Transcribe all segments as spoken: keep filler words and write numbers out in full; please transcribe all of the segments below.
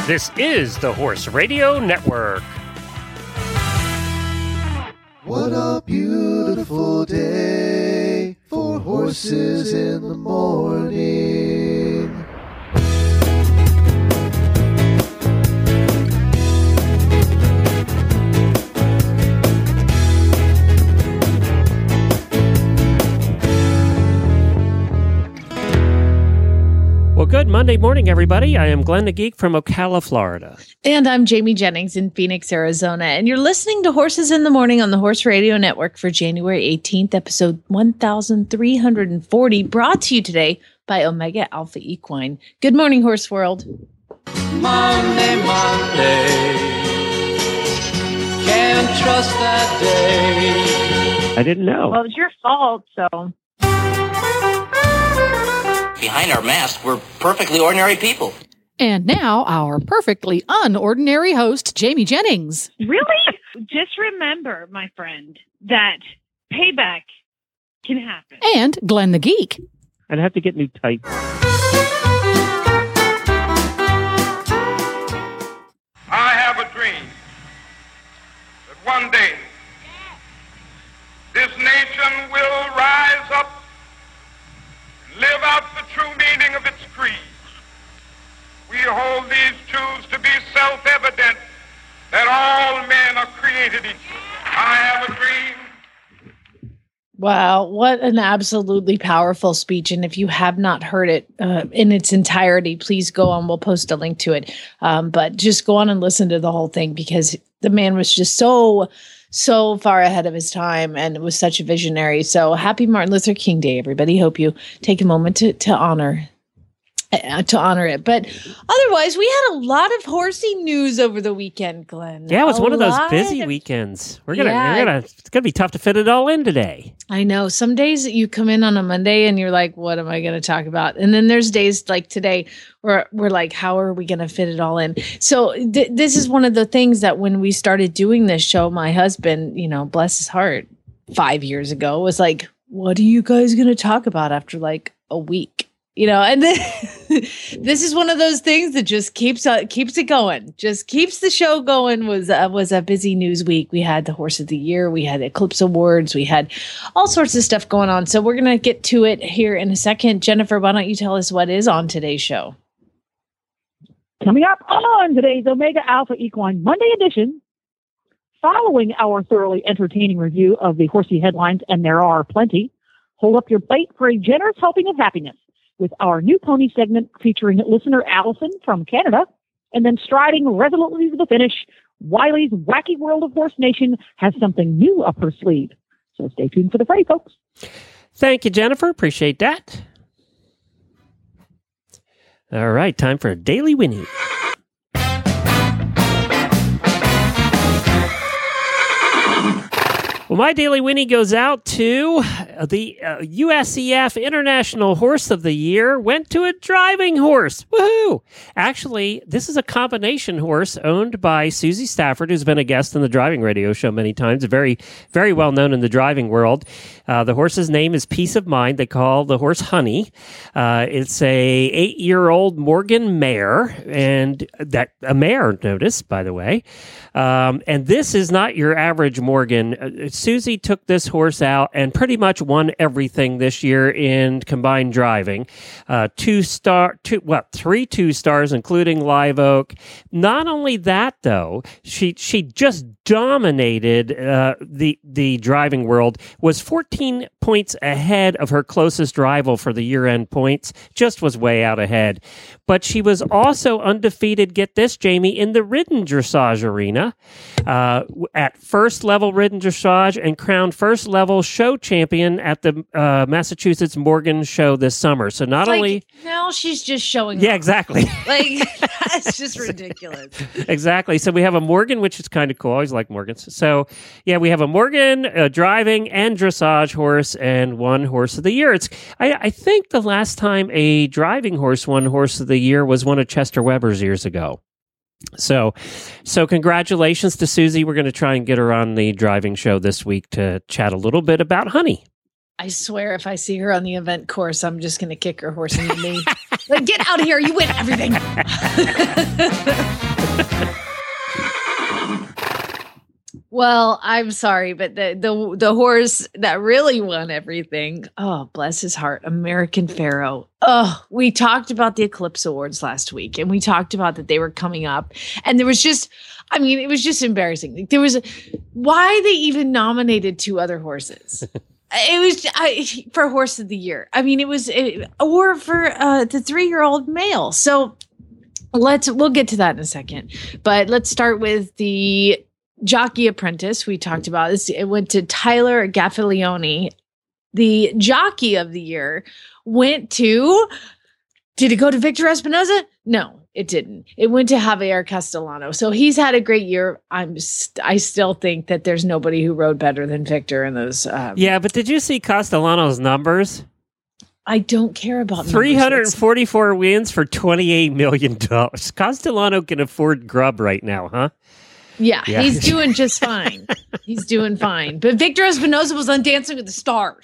This is the Horse Radio Network. What a beautiful day for horses in the morning. Well, good Monday morning, everybody. I am Glenn the Geek from Ocala, Florida. And I'm Jamie Jennings in Phoenix, Arizona. And you're listening to Horses in the Morning on the Horse Radio Network for January eighteenth, episode one thousand three hundred forty, brought to you today by Omega Alpha Equine. Good morning, Horse World. Monday, Monday, can't trust that day. I didn't know. Well, it was your fault, so... Behind our mask, we're perfectly ordinary people. And now, our perfectly unordinary host, Jamie Jennings. Really? Just remember, my friend, that payback can happen. And Glenn the Geek. I'd have to get new tights. I have a dream that one day this nation will rise up, live out the true meaning of its creed. We hold these truths to be self-evident, that all men are created equal. I have a dream. Wow, what an absolutely powerful speech. And if you have not heard it uh, in its entirety, please go on. We'll post a link to it. Um, but just go on and listen to the whole thing, because the man was just so... so far ahead of his time, and it was such a visionary. So happy Martin Luther King Day, everybody. Hope you take a moment to, to honor uh, to honor it. But otherwise, we had a lot of horsey news over the weekend, Glenn. Yeah, it was a one of those lot busy of, weekends. We're gonna, Yeah. we're gonna, it's gonna be tough to fit it all in today. I know. Some days you come in on a Monday and you're like, what am I going to talk about? And then there's days like today where we're like, how are we going to fit it all in? So th- this is one of the things that when we started doing this show, my husband, you know, bless his heart, five years ago was like, what are you guys going to talk about after like a week? You know, and then this is one of those things that just keeps uh, keeps it going, just keeps the show going. Was uh, was a busy news week. We had the Horse of the Year, we had Eclipse Awards, we had all sorts of stuff going on. So we're gonna get to it here in a second. Jennifer, why don't you tell us what is on today's show? Coming up on today's Omega Alpha Equine Monday edition, following our thoroughly entertaining review of the horsey headlines, and there are plenty, hold up your plate for a generous helping of happiness with our new pony segment featuring listener Allison from Canada. And then striding resolutely to the finish, Wiley's Wacky World of Horse Nation has something new up her sleeve. So stay tuned for the fray, folks. Thank you, Jennifer. Appreciate that. All right, time for a Daily Winnie. Well, my Daily Winnie goes out to the uh, U S E F International Horse of the Year. Went to a driving horse. Woohoo! Actually, this is a combination horse owned by Susie Stafford, who's been a guest on the driving radio show many times. Very, very well known in the driving world. Uh, the horse's name is Peace of Mind. They call the horse Honey. Uh, it's a eight-year-old Morgan mare, and that a mare, notice, by the way. Um, and this is not your average Morgan. Uh, Susie took this horse out and pretty much won everything this year in combined driving. Uh, two star, two, what, three two stars, including Live Oak. Not only that, though, she she just dominated uh, the the driving world. Was fourteen points ahead of her closest rival for the year-end points. Just was way out ahead. But she was also undefeated. Get this, Jamie, in the ridden dressage arena uh, at first level ridden dressage, and crowned first level show champion at the uh, Massachusetts Morgan Show this summer. So not Like, only now she's just showing yeah, off. exactly. Like, that's just ridiculous. Exactly. So we have a Morgan, which is kind of cool. I always like Morgans. So yeah, we have a Morgan, a driving and dressage horse, and one horse of the year. It's I, I think the last time a driving horse won horse of the year was one of Chester Weber's years ago. So, so congratulations to Susie. We're going to try and get her on the driving show this week to chat a little bit about Honey. I swear if I see her on the event course, I'm just going to kick her horse in the knee. Like, get out of here. You win everything. Well, I'm sorry, but the, the the horse that really won everything, oh, bless his heart, American Pharoah. Oh, we talked about the Eclipse Awards last week, and we talked about that they were coming up. And there was just, I mean, it was just embarrassing. There was, a, why they even nominated two other horses. It was I, for Horse of the Year. I mean, it was, it, or for uh, the three-year-old male. So let's, we'll get to that in a second. But let's start with the Jockey Apprentice. We talked about this. It went to Tyler Gaffalione. The Jockey of the Year went to, did it go to Victor Espinoza? No, it didn't. It went to Javier Castellano. So he's had a great year. I'm, st- I still think that there's nobody who rode better than Victor in those. Um, yeah, but did you see Castellano's numbers? I don't care about three hundred forty-four wins for twenty-eight million dollars. Castellano can afford grub right now, huh? Yeah, yeah, he's doing just fine. He's doing fine. But Victor Espinoza was on Dancing with the Stars.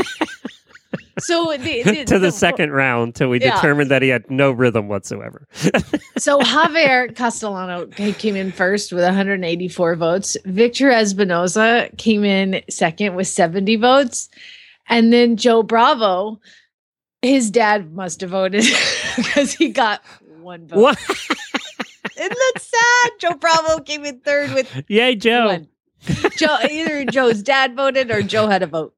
So the, the, to the, the second round till we yeah. determined that he had no rhythm whatsoever. So Javier Castellano came in first with one hundred eighty-four votes. Victor Espinoza came in second with seventy votes. And then Joe Bravo, his dad must have voted because he got one vote. What? Isn't that sad? Joe Bravo came in third with Yay, Joe. One. Joe, either Joe's dad voted or Joe had a vote.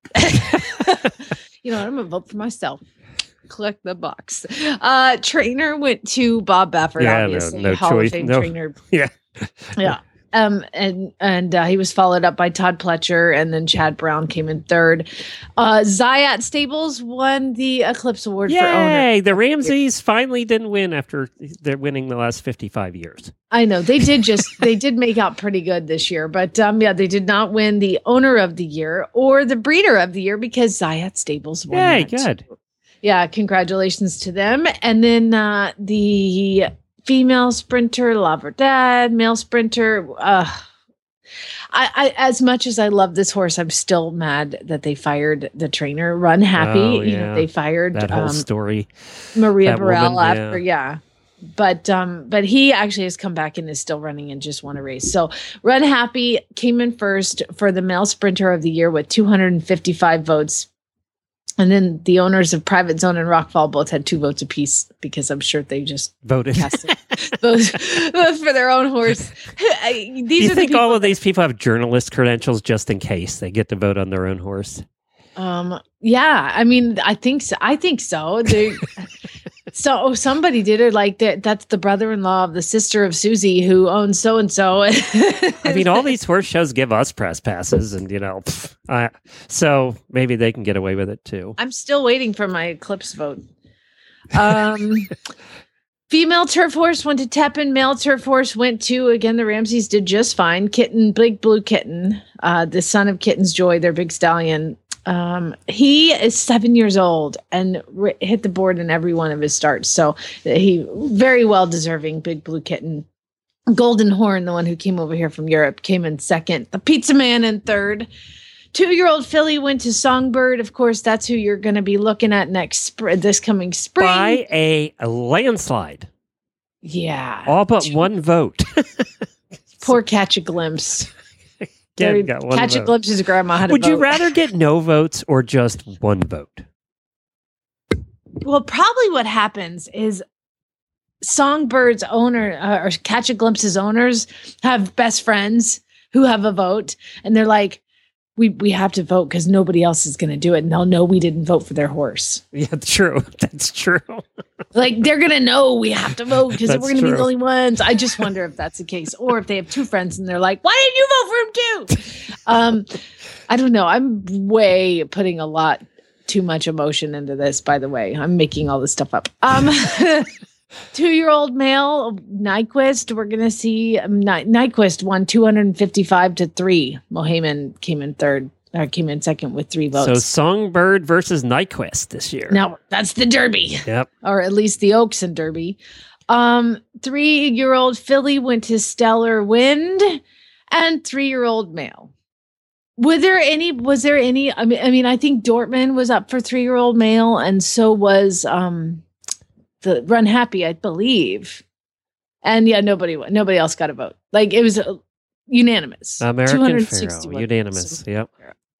You know what? I'm gonna vote for myself. Click the box. Uh, trainer went to Bob Baffert, yeah, obviously, no, no Hall choice. of Fame no. trainer. Yeah, yeah. Um, and and uh, he was followed up by Todd Pletcher, and then Chad Brown came in third. Uh, Zayat Stables won the Eclipse Award Yay! for owner. The Ramseys finally didn't win after they're winning the last fifty-five years. I know they did just they did make out pretty good this year, but um, yeah, they did not win the owner of the year or the breeder of the year because Zayat Stables won. Yay! that. Good. Yeah, congratulations to them. And then uh, the female sprinter, La Verdad, male sprinter. Uh, I, I, as much as I love this horse, I'm still mad that they fired the trainer. Run Happy, Oh, you yeah. know, they fired That whole um, story. Maria That Burrell woman, after, yeah. But um, but he actually has come back and is still running and just won a race. So Run Happy came in first for the male sprinter of the year with two hundred fifty-five votes. And then the owners of Private Zone and Rockfall both had two votes apiece because I'm sure they just Voted. cast votes for their own horse. I- These Do you are think the people all of these people have journalist credentials just in case they get to vote on their own horse? Um, yeah, I mean, I think so. I think so. They, so oh, somebody did it like that. That's the brother-in-law of the sister of Susie who owns so and so. I mean, all these horse shows give us press passes, and you know, pff, uh, so maybe they can get away with it too. I'm still waiting for my Eclipse vote. Um, female turf horse went to Tepin. Male turf horse went to, again, the Ramseys did just fine. Kitten, Big Blue Kitten, uh, the son of Kitten's Joy, their big stallion. Um, he is seven years old and r- hit the board in every one of his starts. So he very well deserving. Big Blue Kitten. Golden Horn, the one who came over here from Europe, came in second. The Pizza Man in third. Two-year-old filly went to Songbird. Of course, that's who you're going to be looking at next spring, this coming spring. By a, a landslide. Yeah. All but one vote. Poor Catch a Glimpse. Again, got one Catch a vote. Glimpse's grandma had a Would you vote. rather get no votes or just one vote? Well, probably what happens is Songbird's owner uh, or Catch a Glimpse's owners have best friends who have a vote, and they're like, we we have to vote because nobody else is going to do it, and they'll know we didn't vote for their horse. Yeah, true. That's true. Like, they're going to know we have to vote because we're That's going to be the true. only ones. I just wonder if that's the case. Or if they have two friends and they're like, why didn't you vote for him too? Um, I don't know. I'm way putting a lot too much emotion into this, by the way. I'm making all this stuff up. Um, two-year-old male, Nyquist, we're going to see um, Ny- Nyquist won two hundred fifty-five to three. Mohamed came in third. Or came in second with three votes. So Songbird versus Nyquist this year. Now that's the Derby. Yep. Or at least the Oaks and Derby. Um, three-year-old filly went to Stellar Wind, and three-year-old male. Were there any? Was there any? I mean, I mean, I think Dortmund was up for three-year-old male, and so was um, the Run Happy, I believe. And yeah, nobody nobody else got a vote. Like it was uh, unanimous. American Pharoah, unanimous. So, yep.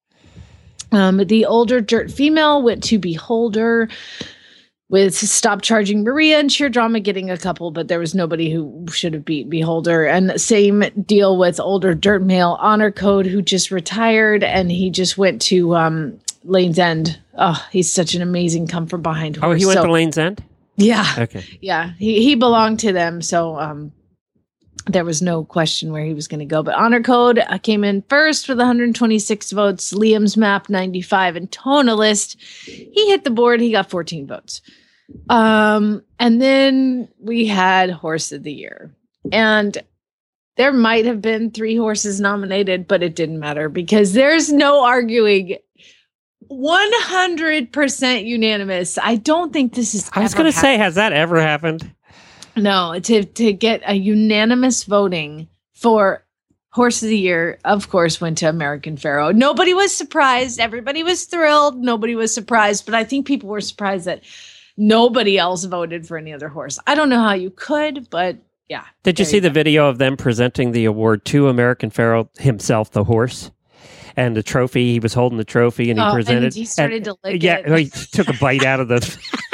Um, the older dirt female went to Beholder with Stop Charging Maria and Sheer Drama getting a couple, but there was nobody who should have beat Beholder. And same deal with older dirt male Honor Code, who just retired and he just went to um, Lane's End. Oh, he's such an amazing come from behind horse. Oh, he went so, to Lane's End? Yeah. Okay. Yeah. He, he belonged to them. So um, there was no question where he was going to go. But Honor Code uh, came in first with one hundred twenty-six votes. Liam's Map, ninety-five. And Tonalist, he hit the board. He got fourteen votes. Um, and then we had Horse of the Year. And there might have been three horses nominated, but it didn't matter because there's no arguing. one hundred percent unanimous. I don't think this is I was going to say, has that ever happened? No, to to get a unanimous voting for Horse of the Year, of course, went to American Pharoah. Nobody was surprised. Everybody was thrilled. Nobody was surprised. But I think people were surprised that nobody else voted for any other horse. I don't know how you could, but yeah. Did you see the video of them presenting the award to American Pharoah himself, the horse? And the trophy, he was holding the trophy and he oh, presented. And he started and, to lick yeah, it. he took a bite out of the.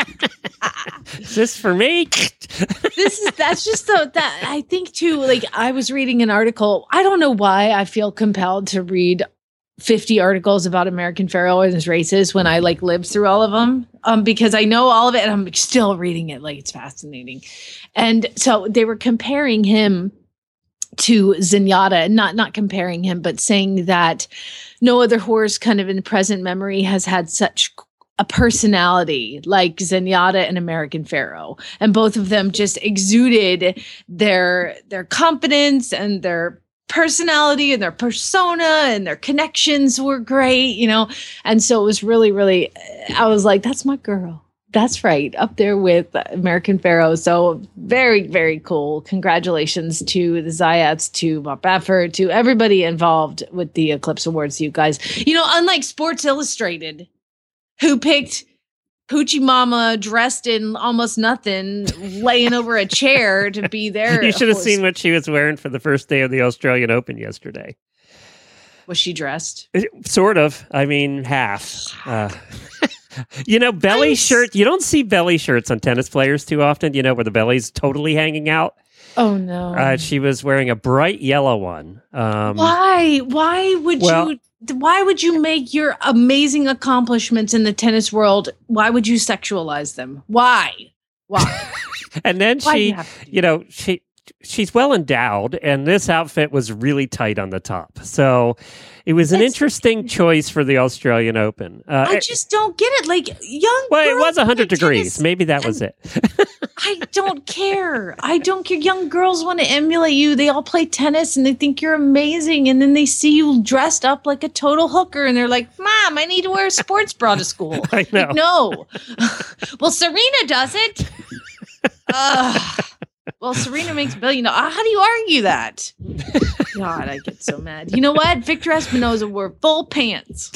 Is this for me? This is that's just the that I think too. Like I was reading an article. I don't know why I feel compelled to read fifty articles about American Pharoah and his races when I like lived through all of them. Um, because I know all of it and I'm still reading it. Like it's fascinating. And so they were comparing him to Zenyatta, not not comparing him, but saying that no other horse kind of in present memory has had such a personality like Zenyatta and American Pharoah. And both of them just exuded their their confidence and their personality and their persona and their connections were great, you know? And so it was really, really, I was like, that's my girl. That's right. Up there with American Pharoah. So very, very cool. Congratulations to the Zayats, to Bob Baffert, to everybody involved with the Eclipse Awards, you guys. You know, unlike Sports Illustrated, who picked Hoochie Mama dressed in almost nothing, laying over a chair to be there. You should have seen what she was wearing for the first day of the Australian Open yesterday. Was she dressed? Sort of. I mean, half. Uh, you know, belly shirt. You don't see belly shirts on tennis players too often, you know, where the belly's totally hanging out. Oh, no. Uh, she was wearing a bright yellow one. Um, Why? Why would well, you... Why would you make your amazing accomplishments in the tennis world? Why would you sexualize them? Why? Why? And then Why she, you, you know, she she's well endowed, and this outfit was really tight on the top. So it was an That's, interesting choice for the Australian Open. Uh, I just don't get it. Like young, well, it girls was one hundred play degrees. tennis. Maybe that was it. I don't care. I don't care. Young girls want to emulate you. They all play tennis and they think you're amazing. And then they see you dressed up like a total hooker and they're like, Mom, I need to wear a sports bra to school. I know. Like, no. Well, Serena does it. uh, well, Serena makes a billion dollars. How do you argue that? God, I get so mad. You know what? Victor Espinoza wore full pants.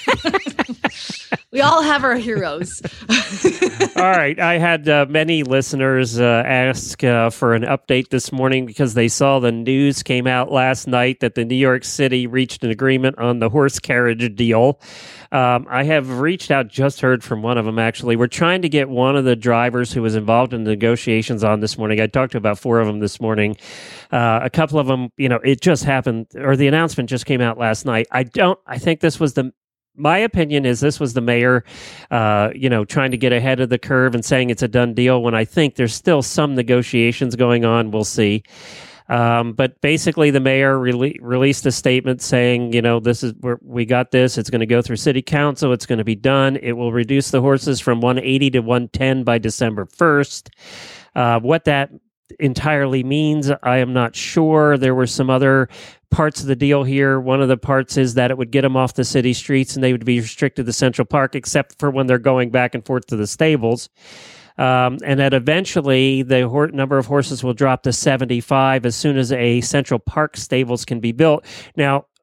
We all have our heroes. All right. I had uh, many listeners uh, ask uh, for an update this morning because they saw the news came out last night that the New York City reached an agreement on the horse carriage deal. Um, I have reached out, just heard from one of them, actually. We're trying to get one of the drivers who was involved in the negotiations on this morning. I talked to about four of them this morning. Uh, a couple of them, you know, it just happened, or the announcement just came out last night. I don't, I think this was the, my opinion is this was the mayor, uh, you know, trying to get ahead of the curve and saying it's a done deal when I think there's still some negotiations going on. We'll see. Um, but basically, the mayor rele- released a statement saying, you know, this is where we got this. It's going to go through city council. It's going to be done. It will reduce the horses from one eighty to one ten by December first. Uh, what that entirely means, I am not sure. There were some other parts of the deal here. One of the parts is that it would get them off the city streets and they would be restricted to Central Park, except for when they're going back and forth to the stables. Um, and that eventually the ho- number of horses will drop to seventy-five as soon as a Central Park stables can be built. Now,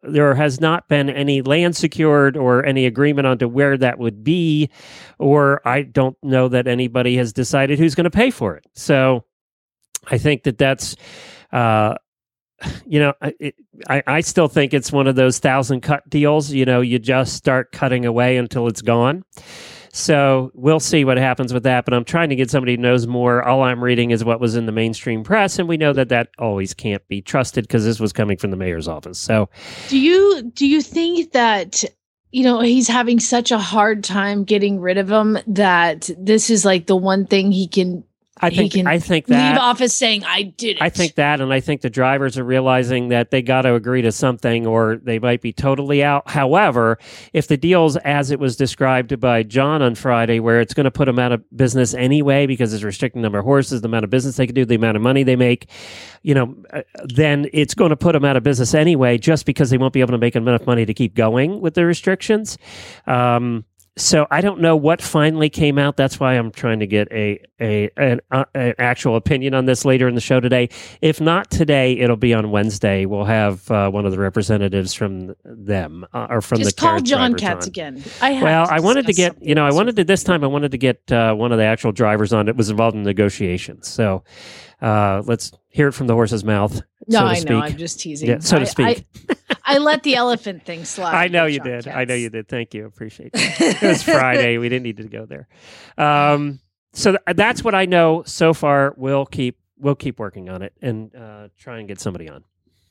there has not been any land secured or any agreement onto where that would be, or I don't know that anybody has decided who's going to pay for it. So I think that that's, uh, you know, it, I, I still think it's one of those thousand cut deals. You know, you just start cutting away until it's gone. So we'll see what happens with that. But I'm trying to get somebody who knows more. All I'm reading is what was in the mainstream press, and we know that that always can't be trusted because this was coming from the mayor's office. So, do you do you think that, you know, he's having such a hard time getting rid of them that this is like the one thing he can? I think he can I think that leave office saying I did it. I think that, and I think the drivers are realizing that they got to agree to something, or they might be totally out. However, if the deal's as it was described by John on Friday, where it's going to put them out of business anyway because it's restricting the number of horses, the amount of business they can do, the amount of money they make, you know, then it's going to put them out of business anyway, just because they won't be able to make enough money to keep going with the restrictions. Um, So I don't know what finally came out. That's why I'm trying to get a a an, uh, an actual opinion on this later in the show today. If not today, it'll be on Wednesday. We'll have uh, one of the representatives from them uh, or from Just the call carriage John drivers Katz on. again. I have well, to I wanted to discuss get you know I something wanted to this time I wanted to get uh, one of the actual drivers on that was involved in negotiations. So uh, let's hear it from the horse's mouth. No, so to I speak. know. I'm just teasing. Yeah, so to I- speak. I, I let the elephant thing slide. I know with you John did. Katz. I know you did. Thank you. Appreciate it. It was Friday. We didn't need to go there. Um, so th- that's what I know so far. We'll keep we'll keep working on it and uh, try and get somebody on.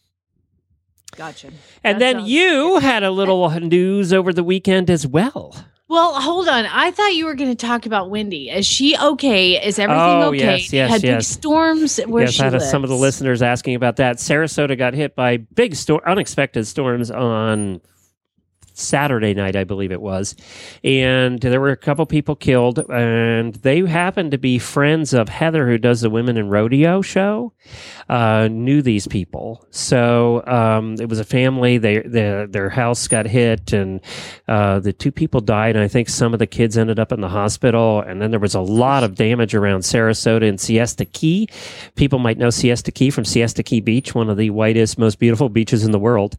Gotcha. And That then sounds you had a little news over the weekend as well. Well, hold on. I thought you were going to talk about Wendy. Is she okay? Is everything Oh, okay? yes, yes, Had big yes. storms where yes, she I had lives. some of the listeners asking about that. Sarasota got hit by big storm, unexpected storms on Saturday night, I believe it was. And there were a couple people killed, and they happened to be friends of Heather, who does the Women in Rodeo show, uh, knew these people. So um, it was a family. They, they, their house got hit, and uh, the two people died, and I think some of the kids ended up in the hospital. And then there was a lot of damage around Sarasota and Siesta Key. People might know Siesta Key from Siesta Key Beach, one of the whitest, most beautiful beaches in the world.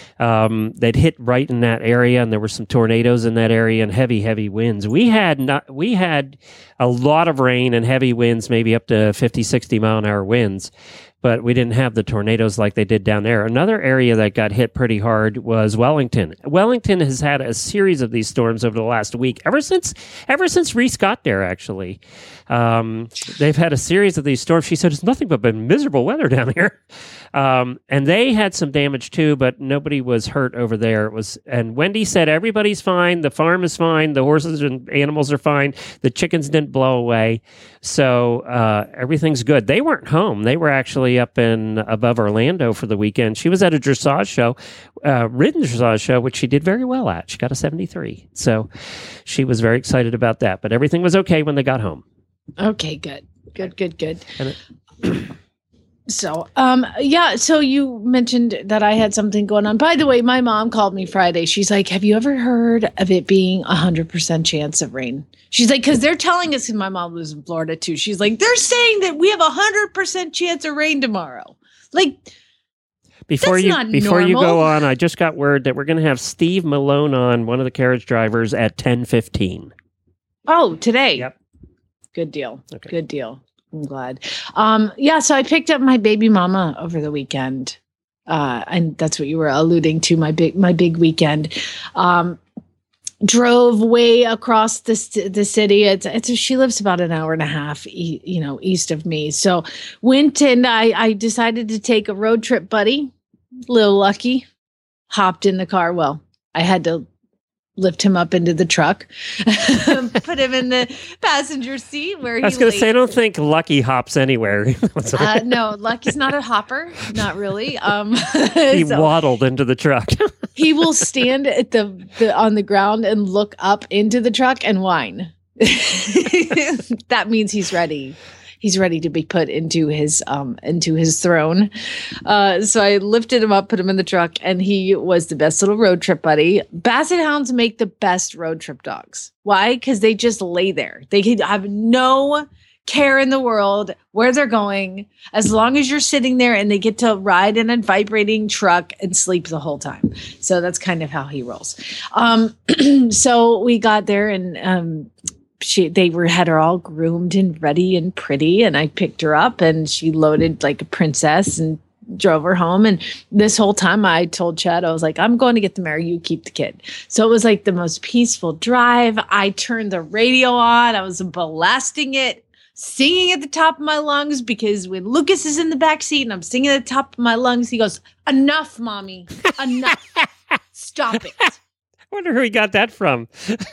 Um, they'd hit right in that area, and there were some tornadoes in that area and heavy, heavy winds. We had not, we had a lot of rain and heavy winds, maybe up to fifty, sixty mile an hour winds, but we didn't have the tornadoes like they did down there. Another area that got hit pretty hard was Wellington. Wellington has had a series of these storms over the last week, ever since, ever since Reese got there, actually. Um, they've had a series of these storms. She said, it's nothing but been miserable weather down here. Um, and they had some damage too, but nobody was hurt over there. It was, and Wendy said, everybody's fine. The farm is fine. The horses and animals are fine. The chickens didn't blow away. So, uh, everything's good. They weren't home. They were actually up in above Orlando for the weekend. She was at a dressage show, uh, ridden dressage show, which she did very well at. She got a seventy-three. So she was very excited about that, but everything was okay when they got home. Okay, good. Good, good, good. And it, So, um, yeah, so you mentioned that I had something going on. By the way, my mom called me Friday. She's like, have you ever heard of it being a hundred percent chance of rain? She's like, cause they're telling us, and my mom lives in Florida too. She's like, they're saying that we have a hundred percent chance of rain tomorrow. Like, Before That's you not before you normal. go on, I just got word that we're going to have Steve Malone on, one of the carriage drivers, at ten fifteen. oh, today. Yep. Good deal. Okay. Good deal. I'm glad. Um, yeah, so I picked up my baby mama over the weekend. Uh, and that's what you were alluding to, my big my big weekend. Um, drove way across the st- the city. It's it's she lives about an hour and a half, e- you know, east of me. So went and I I decided to take a road trip, buddy. Little lucky, hopped in the car. Well, I had to lift him up into the truck, put him in the passenger seat where he I was going to laid. say, I don't think Lucky hops anywhere. Uh, no, Lucky's not a hopper, not really. Um, he so waddled into the truck. he will stand at the, the on the ground and look up into the truck and whine. That means he's ready. He's ready to be put into his um into his throne. Uh, so I lifted him up, put him in the truck, and he was the best little road trip buddy. Basset hounds make the best road trip dogs. Why? Because they just lay there. They can have no care in the world where they're going, as long as you're sitting there and they get to ride in a vibrating truck and sleep the whole time. So that's kind of how he rolls. Um, so we got there and um, she they were had her all groomed and ready and pretty, and I picked her up and she loaded like a princess and drove her home. And this whole time I told Chad, I was like, I'm going to get the mare, you keep the kid. So it was like the most peaceful drive. I turned the radio on. I was blasting it, singing at the top of my lungs, because when Lucas is in the back seat and I'm singing at the top of my lungs, he goes, enough, mommy, enough. Stop it. I wonder who he got that from.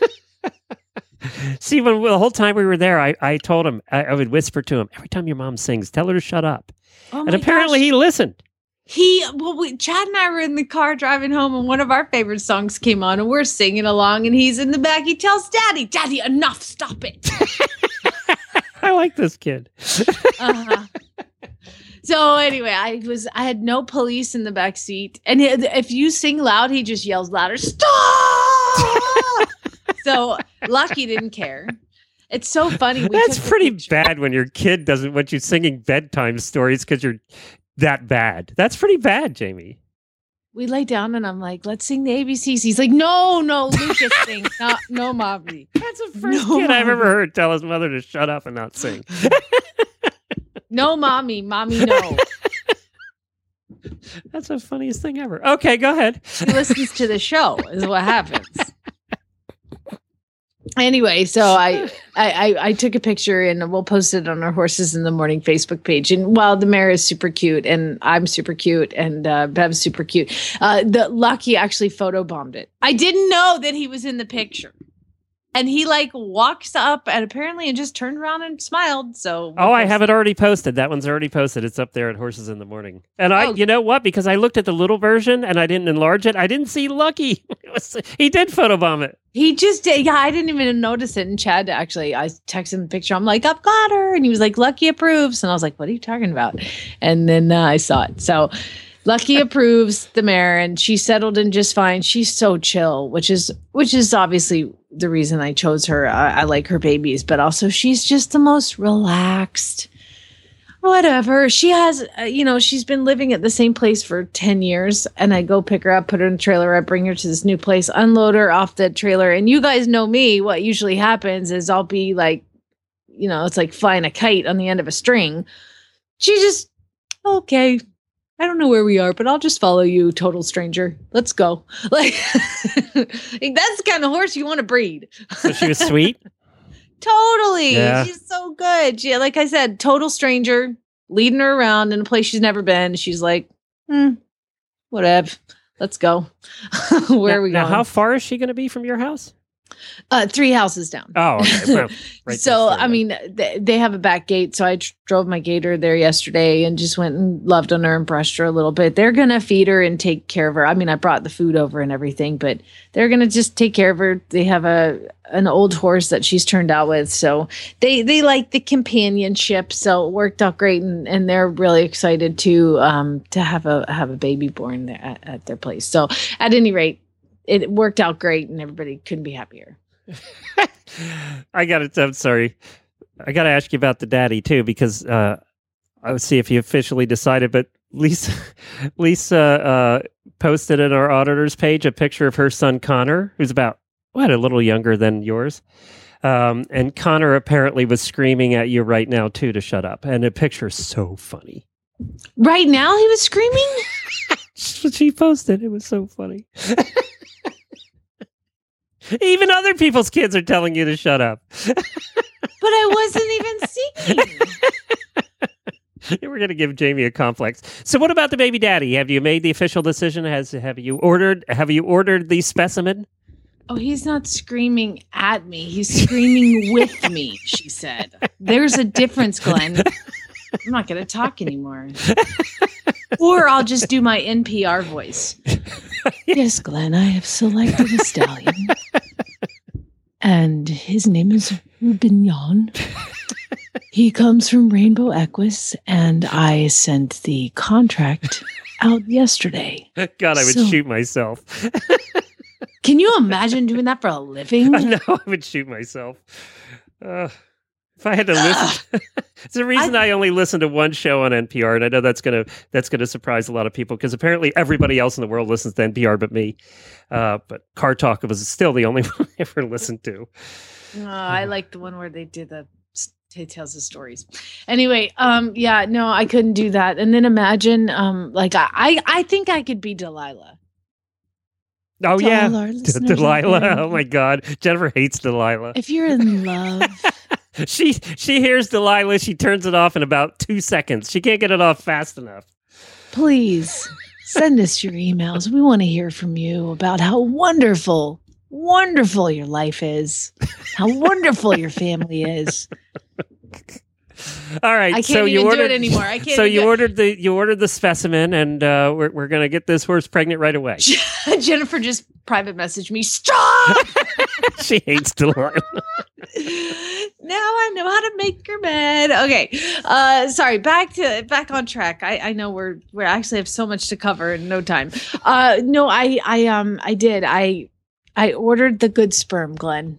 See, when the whole time we were there, I, I told him, I, I would whisper to him, every time your mom sings, tell her to shut up. Oh and apparently gosh. he listened. He, well, we, Chad and I were in the car driving home, and one of our favorite songs came on, and we're singing along, and he's in the back. He tells Daddy, Daddy, enough, stop it. I like this kid. uh-huh. So anyway, I was, I had no police in the back seat, and if you sing loud, he just yells louder, stop. So Lucky didn't care. It's so funny. We That's took a pretty picture. bad when your kid doesn't want you singing bedtime stories because you're that bad. That's pretty bad, Jamie. We lay down and I'm like, let's sing the A B Cs. He's like, no, no, Lucas sing. No, no, mommy. That's the first No, kid I've mommy. ever heard tell his mother to shut up and not sing. No, mommy. Mommy, no. That's the funniest thing ever. Okay, go ahead. He listens to the show is what happens. Anyway, so I, I I I took a picture and we'll post it on our Horses in the Morning Facebook page. And while the mare is super cute and I'm super cute and uh, Bev's super cute, uh, the Lucky actually photobombed it. I didn't know that he was in the picture. And he like walks up and apparently and just turned around and smiled. So Oh, I have it already posted. That one's already posted. It's up there at Horses in the Morning. And I, Oh. you know what? Because I looked at the little version and I didn't enlarge it. I didn't see Lucky. It was, he did photobomb it. He just did. Yeah, I didn't even notice it. And Chad actually, I texted him a picture. I'm like, I've got her. And he was like, Lucky approves. And I was like, what are you talking about? And then uh, I saw it. So Lucky approves the mare and she settled in just fine. She's so chill, which is, which is obviously the reason I chose her. I, I like her babies, but also she's just the most relaxed. Whatever. She has, uh, you know, she's been living at the same place for ten years, and I go pick her up, put her in the trailer, I bring her to this new place, unload her off the trailer. And you guys know me. What usually happens is I'll be like, you know, it's like flying a kite on the end of a string. She just, okay, I don't know where we are, but I'll just follow you, total stranger. Let's go. Like, that's the kind of horse you want to breed. So she was sweet. Totally. Yeah. She's so good. She, like I said, total stranger, leading her around in a place she's never been. She's like, hmm, whatever. Let's go. Where now, are we now, going? how far is she going to be from your house? Uh, three houses down. Oh, okay. Well, right So, next door, I mean, they, they have a back gate. So I tr- drove my gator there yesterday and just went and loved on her and brushed her a little bit. They're going to feed her and take care of her. I mean, I brought the food over and everything, but they're going to just take care of her. They have a an old horse that she's turned out with. So they, they like the companionship. So it worked out great. And, and they're really excited to, um, to have a, have a baby born there at, at their place. So at any rate, it worked out great and everybody couldn't be happier. I got to, I'm sorry. I got to ask you about the daddy too, because uh, I would see if you officially decided, but Lisa, Lisa uh, posted in our auditor's page a picture of her son, Connor, who's about, what, a little younger than yours. Um, and Connor apparently was screaming at you right now too to shut up. And the picture's so funny. Right now he was screaming? That's what she posted. It was so funny. Even other people's kids are telling you to shut up. But I wasn't even singing. We're going to give Jamie a complex. So what about the baby daddy? Have you made the official decision? Has have you ordered have you ordered the specimen? Oh, he's not screaming at me. He's screaming with me, she said. There's a difference, Glenn. I'm not going to talk anymore. Or I'll just do my N P R voice. Yes, Glenn, I have selected a stallion. And his name is Rubignon. He comes from Rainbow Equus, and I sent the contract out yesterday. God, I would So- shoot myself. Can you imagine doing that for a living? I know, I would shoot myself. Uh, If I had to listen, it's the reason I, I only listen to one show on N P R, and I know that's gonna that's gonna surprise a lot of people because apparently everybody else in the world listens to N P R but me. Uh, but Car Talk was still the only one I ever listened to. Oh, I like the one where they did the t- tells the stories. Anyway, um, yeah, no, I couldn't do that. And then imagine, um, like I, I, I think I could be Delilah. Oh To yeah, all our D- listeners out Delilah. there. Oh my God, Jennifer hates Delilah. If you're in love, She she hears Delilah, she turns it off in about two seconds. She can't get it off fast enough. please send us your emails. We want to hear from you about how wonderful, wonderful your life is, how wonderful your family is. All right, I can't so even you do ordered it anymore. I can't So even you do it. ordered the you ordered the specimen, and uh, we're we're gonna get this horse pregnant right away. Jennifer just private messaged me. Stop! She hates Delilah. Now I know how to make her mad. Okay. Uh sorry, back to back on track. I, I know we're we actually have so much to cover in no time. Uh no, I I um I did. I I ordered the good sperm, Glenn.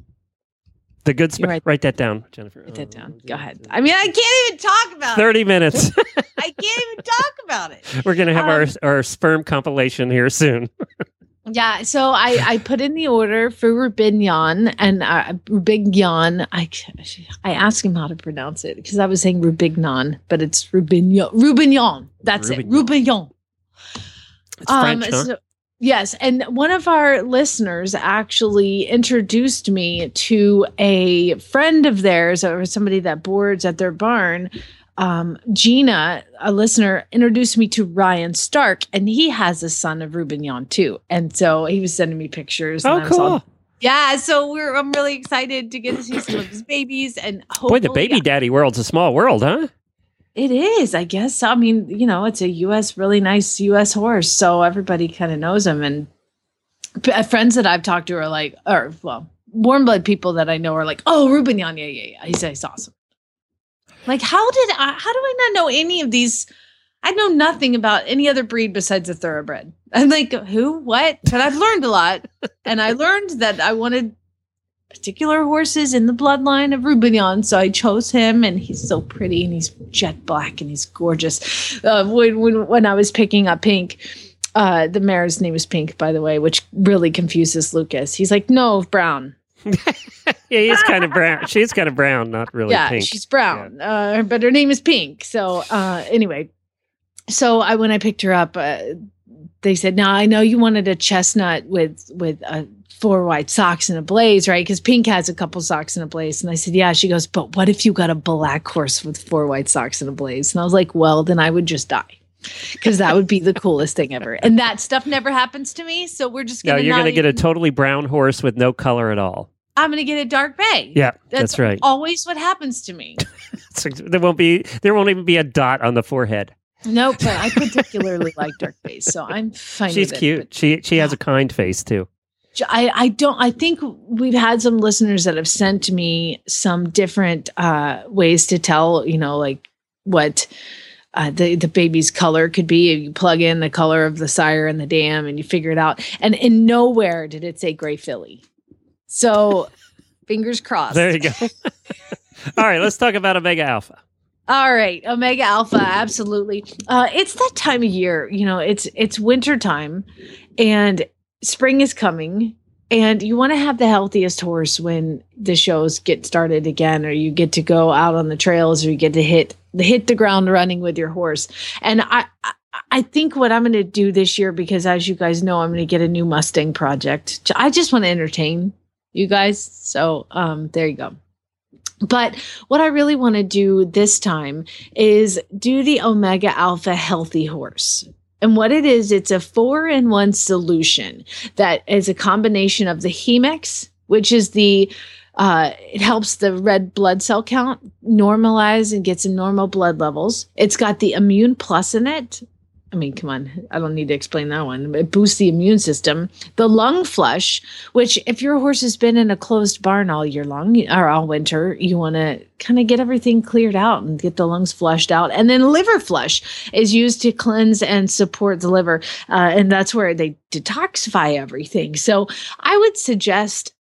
The good sperm. Right. Write that down, Jennifer. Write that down. Go ahead. I mean, I can't even talk about Thirty minutes. it. I can't even talk about it. We're gonna have Um, our our sperm compilation here soon. Yeah, so I, I put in the order for Rubignon and uh, Rubignon. I I asked him how to pronounce it because I was saying Rubignon, but it's Rubignon. Rubignon. That's it. Rubignon. It's French, huh? so- yes, and one of our listeners actually introduced me to a friend of theirs or somebody that boards at their barn. Um, Gina, a listener, introduced me to Ryan Stark, and he has a son of Rubignon too. And so he was sending me pictures. Oh, and I was cool. all- yeah, so we're I'm really excited to get to see some of his babies. And Boy, hopefully, the baby daddy world's a small world, huh? it is, I guess. I mean, you know, it's a U S really nice U S horse, so everybody kind of knows him. And p- uh, friends that I've talked to are like, or well, warm blood people that I know are like, oh, Rubignon, yeah, yeah, yeah. He's, he's awesome. Like, how did I, how do I not know any of these? I know nothing about any other breed besides a thoroughbred. I'm like, who, what? But I've learned a lot. And I learned that I wanted particular horses in the bloodline of Rubignon. So I chose him, and he's so pretty, and he's jet black, and he's gorgeous. Uh, when, when, when I was picking up Pink, uh, the mare's name is Pink, by the way, which really confuses Lucas. He's like, no, brown. Yeah, he's kind of brown. She's kind of brown, not really yeah, pink. she's brown, uh, but her name is Pink. So uh, anyway, so I when I picked her up, uh, they said, "Now I know you wanted a chestnut with with uh, four white socks and a blaze, right? Because Pink has a couple socks and a blaze." And I said, "Yeah." She goes, "But what if you got a black horse with four white socks and a blaze?" And I was like, "Well, then I would just die." Because that would be the coolest thing ever. And that stuff never happens to me. So we're just No, going to you're not going to get a even- totally brown horse with no color at all. I'm going to get a dark bay. Yeah, that's right. Always what happens to me. So there won't be, there won't even be a dot on the forehead. Nope, but I particularly like dark bays, so I'm fine She's with it. cute. She she has a kind face too. But I, I don't, I think we've had some listeners that have sent me some different uh, ways to tell, you know, like what uh, the, the baby's color could be. You plug in the color of the sire and the dam and you figure it out. And in nowhere did it say gray filly. So fingers crossed. There you go. All right, let's talk about Omega Alpha. All right, Omega Alpha, absolutely. Uh, it's that time of year, you know. It's it's winter time, and spring is coming, and you want to have the healthiest horse when the shows get started again, or you get to go out on the trails, or you get to hit the hit the ground running with your horse. And I I, I think what I'm going to do this year, because as you guys know, I'm going to get a new Mustang project. I just want to entertain you guys, so um, there you go. But what I really want to do this time is do the Omega Alpha Healthy Horse. And what it is, it's a four-in-one solution that is a combination of the Hemex, which is the, uh, it helps the red blood cell count normalize and gets in normal blood levels. It's got the Immune Plus in it. I mean, come on, I don't need to explain that one. It boosts the immune system. The Lung Flush, which if your horse has been in a closed barn all year long or all winter, you want to kind of get everything cleared out and get the lungs flushed out. And then Liver Flush is used to cleanse and support the liver. Uh, and that's where they detoxify everything. So I would suggest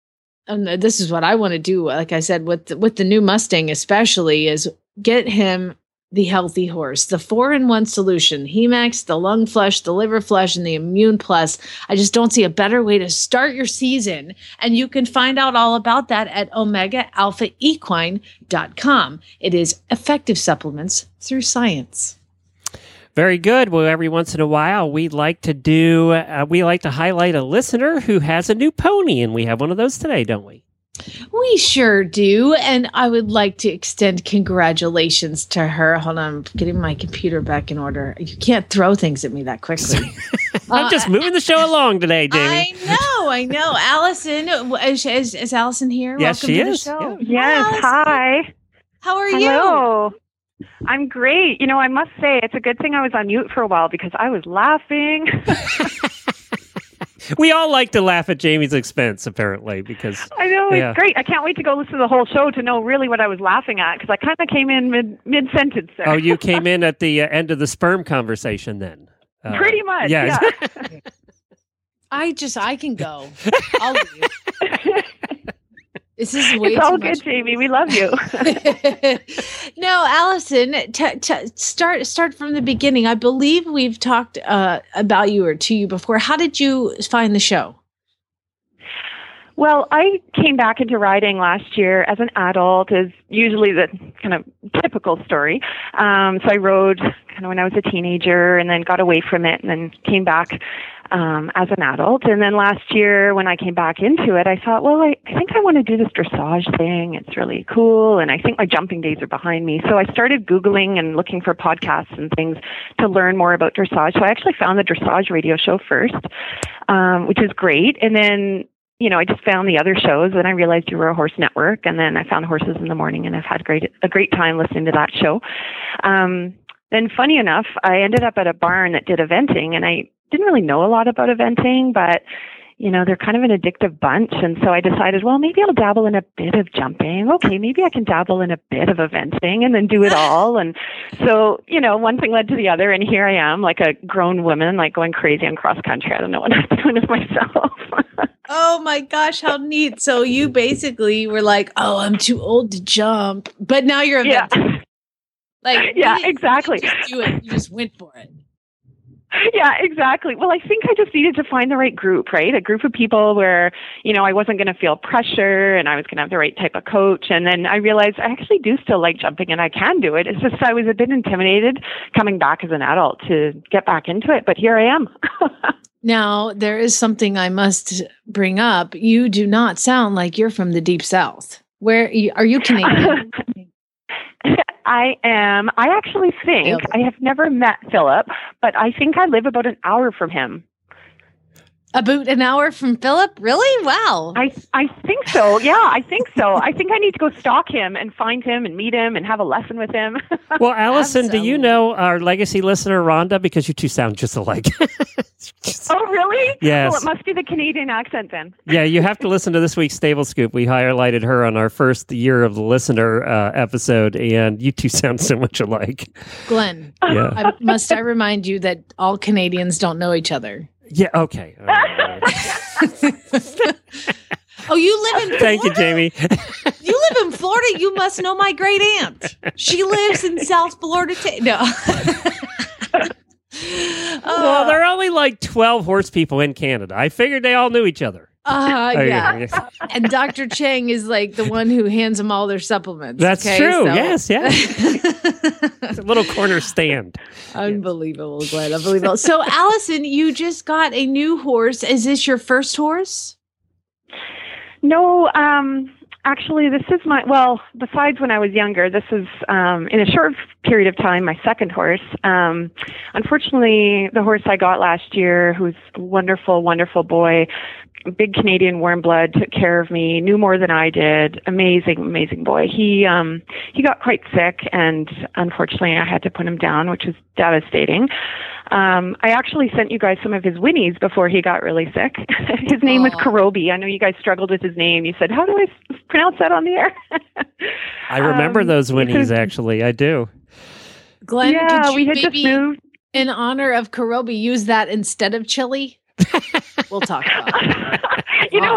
and this is what I want to do. Like I said, with the, with the new Mustang, especially, is get him the healthy horse, the four-in-one solution, Hemax, the Lung Flush, the Liver Flush, and the Immune Plus. I just don't see a better way to start your season. And you can find out all about that at omega alpha equine dot com. It is effective supplements through science. Very good. Well, every once in a while, we like to do, uh, we like to highlight a listener who has a new pony, and we have one of those today, don't we? We sure do. And I would like to extend congratulations to her. Hold on, I'm getting my computer back in order. You can't throw things at me that quickly. I'm uh, just moving the show along today, Jamie. I know, I know. Allison, is, is, is Allison here? Yes, Welcome she to is. the show. Yeah. Yes, hi. hi. How are Hello. you? I'm great. You know, I must say, it's a good thing I was on mute for a while because I was laughing. We all like to laugh at Jamie's expense, apparently, because I know, it's yeah. great. I can't wait to go listen to the whole show to know really what I was laughing at, because I kind of came in mid mid sentence there. Oh, you came in at the uh, end of the sperm conversation, then? Uh, Pretty much. Yeah. yeah. I just I can go. I'll leave. This is way it's all too good, much. Jamie. We love you. No, Allison, t- t- start start from the beginning. I believe we've talked uh, about you or to you before. How did you find the show? Well, I came back into riding last year as an adult, is usually the kind of typical story. Um, so I rode kind of when I was a teenager and then got away from it and then came back um, as an adult. And then last year when I came back into it, I thought, well, I, I think I want to do this dressage thing. It's really cool. And I think my jumping days are behind me. So I started Googling and looking for podcasts and things to learn more about dressage. So I actually found the dressage radio show first, um, which is great. And then you know, I just found the other shows and I realized you were a horse network, and then I found Horses in the Morning and I've had great, a great time listening to that show. Um, then funny enough, I ended up at a barn that did eventing, and I didn't really know a lot about eventing, but you know, they're kind of an addictive bunch. And so I decided, well, maybe I'll dabble in a bit of jumping. Okay, maybe I can dabble in a bit of eventing and then do it all. And so, you know, one thing led to the other. And here I am, like a grown woman, like going crazy on cross country. I don't know what I'm doing with myself. Oh my gosh, how neat. So you basically were like, oh, I'm too old to jump. But now you're eventing. Yeah. Like, yeah, you exactly. You just do it. You just went for it. Yeah, exactly. Well, I think I just needed to find the right group, right? A group of people where, you know, I wasn't going to feel pressure and I was going to have the right type of coach. And then I realized I actually do still like jumping and I can do it. It's just I was a bit intimidated coming back as an adult to get back into it. But here I am. Now, there is something I must bring up. You do not sound like you're from the Deep South. Where are you Canadian? I am. I actually think, I have never met Philip, but I think I live about an hour from him. About an hour from Philip? Really? Wow. I I think so. Yeah, I think so. I think I need to go stalk him and find him and meet him and have a lesson with him. Well, Allison, Absolutely. Do you know our legacy listener, Rhonda? Because you two sound just alike. Oh, really? Yes. Well, it must be the Canadian accent then. Yeah, you have to listen to this week's Stable Scoop. We highlighted her on our first year of the listener uh, episode, and you two sound so much alike. Glenn, yeah. I, must I remind you that all Canadians don't know each other? Yeah, okay. All right. Oh, you live in Florida? Thank you, Jamie. You live in Florida? You must know my great aunt. She lives in South Florida. T- no. Well, there are only like twelve horse people in Canada. I figured they all knew each other. Uh, yeah. And Doctor Chang is like the one who hands them all their supplements. That's okay? true. So. Yes, yes. It's a little corner stand. Unbelievable, Glenn. Unbelievable. So, Allison, you just got a new horse. Is this your first horse? No, um, actually, this is my, well, besides when I was younger, this is, um, in a short period of time, my second horse. Um, unfortunately, the horse I got last year, who's a wonderful, wonderful boy, big Canadian warm blood, took care of me, knew more than I did. Amazing, amazing boy. He, um, he got quite sick, and unfortunately I had to put him down, which was devastating. Um, I actually sent you guys some of his whinnies before he got really sick. His name Aww. was Karobi. I know you guys struggled with his name. You said, how do I s- pronounce that on the air? I remember um, those whinnies, a, actually. I do. Glenn, yeah, did you we had maybe, just moved. in honor of Karobi, use that instead of chili? We'll talk about it. You know, it's funny.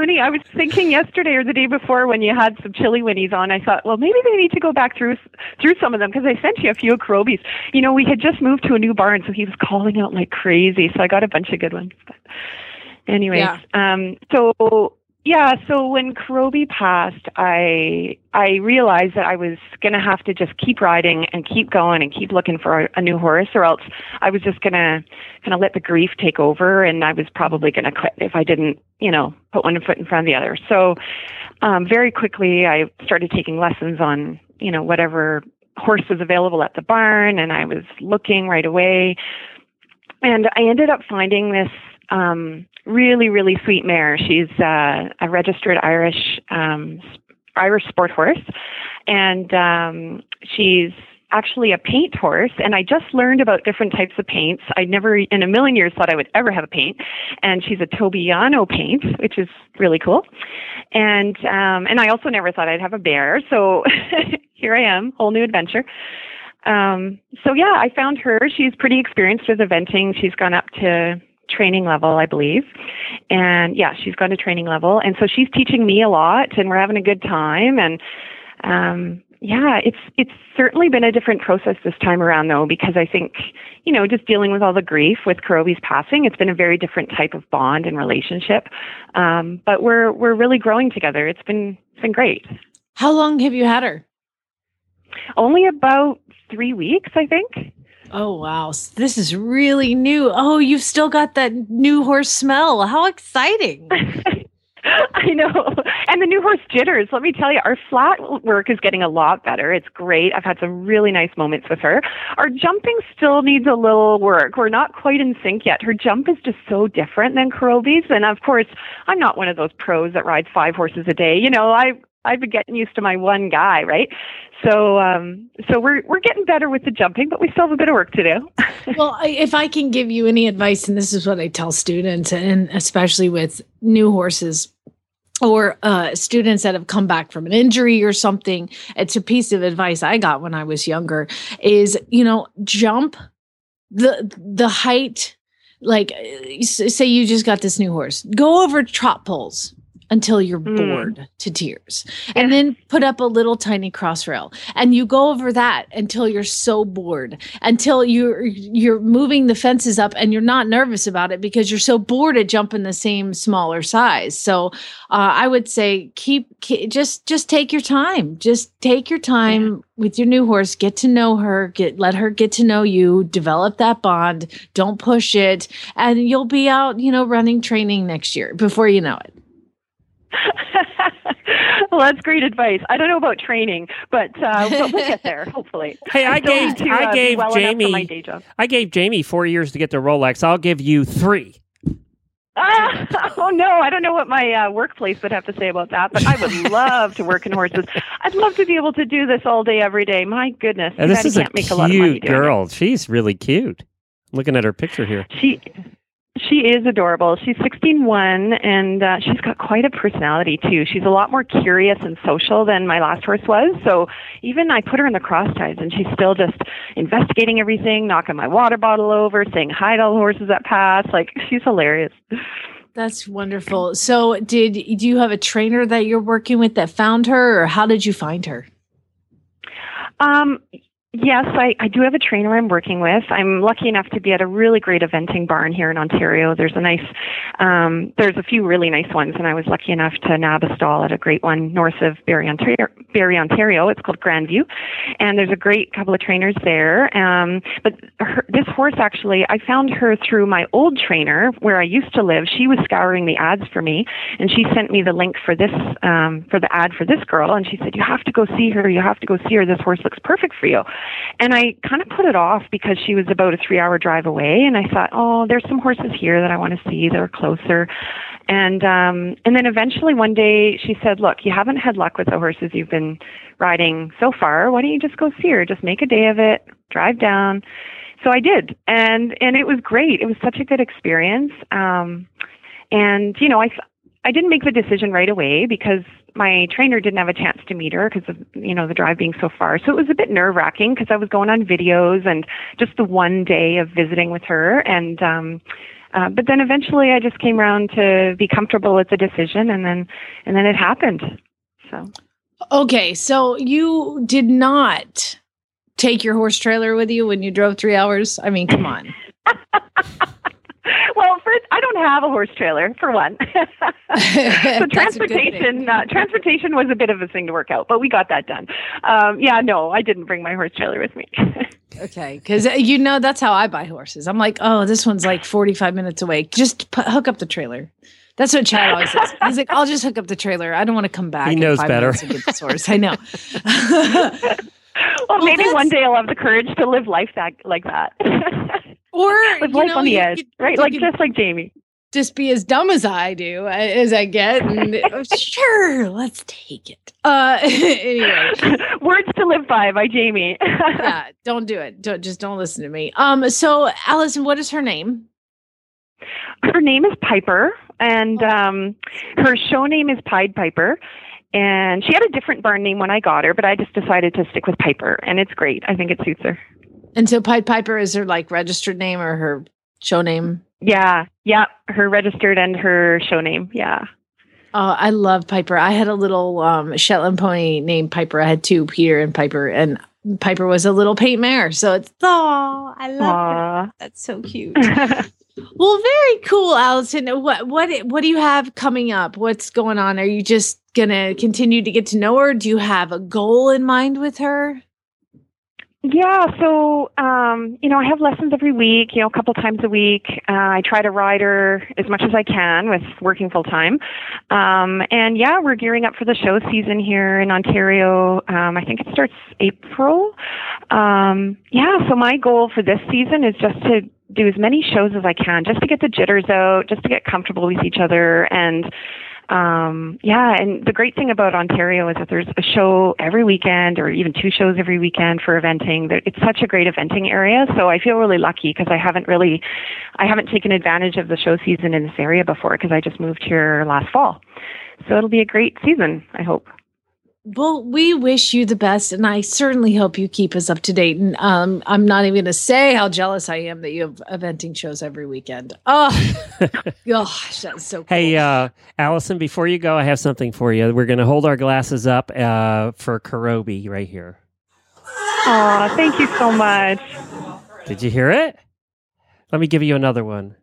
funny. I was thinking yesterday or the day before when you had some chili winnies on, I thought, well, maybe they need to go back through through some of them because I sent you a few of Kurobe's. You know, we had just moved to a new barn, so he was calling out like crazy. So I got a bunch of good ones. But anyways, yeah. um, so yeah, so when Kurobe passed, I I realized that I was going to have to just keep riding and keep going and keep looking for a, a new horse, or else I was just going to kind of let the grief take over, and I was probably going to quit if I didn't, you know, put one foot in front of the other. So um, very quickly, I started taking lessons on, you know, whatever horse was available at the barn, and I was looking right away, and I ended up finding this um, really, really sweet mare. She's uh, a registered Irish um, Irish sport horse, and um, she's actually a paint horse. And I just learned about different types of paints. I never in a million years thought I would ever have a paint. And she's a Tobiano paint, which is really cool. And um, and I also never thought I'd have a bear. So here I am, whole new adventure. Um, so yeah, I found her. She's pretty experienced with eventing. She's gone up to training level, I believe. And yeah, she's gone to training level. And so she's teaching me a lot, and we're having a good time. And um, yeah, it's it's certainly been a different process this time around, though, because I think, you know, just dealing with all the grief with Kurobe's passing, it's been a very different type of bond and relationship. Um, but we're we're really growing together. It's been it's been great. How long have you had her? Only about three weeks, I think. Oh, wow. This is really new. Oh, you've still got that new horse smell. How exciting. I know. And the new horse jitters. Let me tell you, our flat work is getting a lot better. It's great. I've had some really nice moments with her. Our jumping still needs a little work. We're not quite in sync yet. Her jump is just so different than Kurobe's. And of course, I'm not one of those pros that rides five horses a day. You know, I I've been getting used to my one guy, right? So, um, so we're we're getting better with the jumping, but we still have a bit of work to do. Well, if I can give you any advice, and this is what I tell students, and especially with new horses or uh, students that have come back from an injury or something, it's a piece of advice I got when I was younger. Is, you know, jump the the height. Like, say you just got this new horse, go over trot poles until you're mm. bored to tears, and yeah. then put up a little tiny cross rail, and you go over that until you're so bored, until you're you're moving the fences up and you're not nervous about it because you're so bored at jumping the same smaller size. So uh, I would say keep, keep just just take your time, just take your time yeah. with your new horse. Get to know her, get let her get to know you, develop that bond. Don't push it, and you'll be out, you know, running training next year before you know it. Well, that's great advice. I don't know about training, but, uh, but we'll get there, hopefully. Hey, I, I gave to, I uh, gave well Jamie my day job. I gave Jamie four years to get the Rolex. I'll give you three. Uh, oh no, I don't know what my uh, workplace would have to say about that, but I would love to work in horses. I'd love to be able to do this all day, every day. My goodness, and this is can't a make a lot of money cute girl. She's really cute. Looking at her picture here. She. She is adorable. She's sixteen one, and uh, she's got quite a personality, too. She's a lot more curious and social than my last horse was. So even I put her in the cross ties, and she's still just investigating everything, knocking my water bottle over, saying hi to all the horses that pass. Like, she's hilarious. That's wonderful. So did do you have a trainer that you're working with that found her, or how did you find her? Um. Yes, I, I do have a trainer I'm working with. I'm lucky enough to be at a really great eventing barn here in Ontario. There's a nice, um, there's a few really nice ones, and I was lucky enough to nab a stall at a great one north of Barrie, Ontario. Barrie, Ontario. It's called Grandview, and there's a great couple of trainers there. Um, but her, this horse, actually, I found her through my old trainer where I used to live. She was scouring the ads for me, and she sent me the link for this, um, for the ad for this girl, and she said, "You have to go see her. You have to go see her. This horse looks perfect for you." And I kind of put it off because she was about a three-hour drive away, and I thought, oh, there's some horses here that I want to see that are closer. And um, and then eventually one day she said, "Look, you haven't had luck with the horses you've been riding so far. Why don't you just go see her? Just make a day of it, drive down." So I did, and and it was great. It was such a good experience. Um, and you know, I I didn't make the decision right away because my trainer didn't have a chance to meet her because of, you know, the drive being so far. So it was a bit nerve wracking because I was going on videos and just the one day of visiting with her. And, um, uh, but then eventually I just came around to be comfortable with the decision, and then and then it happened. So okay, so you did not take your horse trailer with you when you drove three hours? I mean, come on. Well, first, I don't have a horse trailer, for one. So transportation, uh, transportation was a bit of a thing to work out, but we got that done. Um, yeah, no, I didn't bring my horse trailer with me. Okay, because you know that's how I buy horses. I'm like, oh, this one's like forty-five minutes away. Just put, hook up the trailer. That's what Chad always says. He's like, I'll just hook up the trailer. I don't want to come back. He knows in five better. minutes and get this horse. I know. Well, Well, maybe that's- one day I'll have the courage to live life that like that. Or Live you life know, on the you edge, could- right? you Like could just like Jamie. just be as dumb as I do, uh, as I get. And sure, let's take it. Uh, anyway, Words to Live By by Jamie. yeah, don't do it. Don't just don't listen to me. Um, so Allison, what is her name? Her name is Piper, and um, her show name is Pied Piper. And she had a different barn name when I got her, but I just decided to stick with Piper, and it's great. I think it suits her. And so Pied Piper is her like registered name or her show name? Yeah, yeah, her registered and her show name. Yeah. Oh, I love Piper. I had a little um, Shetland pony named Piper. I had two, Peter and Piper, and Piper was a little paint mare. So it's, oh, I love Aww. it. That's so cute. Well, very cool, Allison. What what what do you have coming up? What's going on? Are you just gonna continue to get to know her? Do you have a goal in mind with her? Yeah, so, um, you know, I have lessons every week, you know, a couple times a week. Uh, I try to ride her as much as I can with working full time. Um, and yeah, we're gearing up for the show season here in Ontario. Um, I think it starts April. Um, yeah, so my goal for this season is just to do as many shows as I can, just to get the jitters out, just to get comfortable with each other. And Um, yeah, and the great thing about Ontario is that there's a show every weekend or even two shows every weekend for eventing. It's such a great eventing area, so I feel really lucky because I haven't really, I haven't taken advantage of the show season in this area before because I just moved here last fall. So it'll be a great season, I hope. Well, we wish you the best, and I certainly hope you keep us up to date. And um, I'm not even going to say how jealous I am that you have eventing shows every weekend. Oh, gosh, that's so cool. Hey, uh, Allison, before you go, I have something for you. We're going to hold our glasses up uh, for Karobi right here. Aw, thank you so much. Did you hear it? Let me give you another one.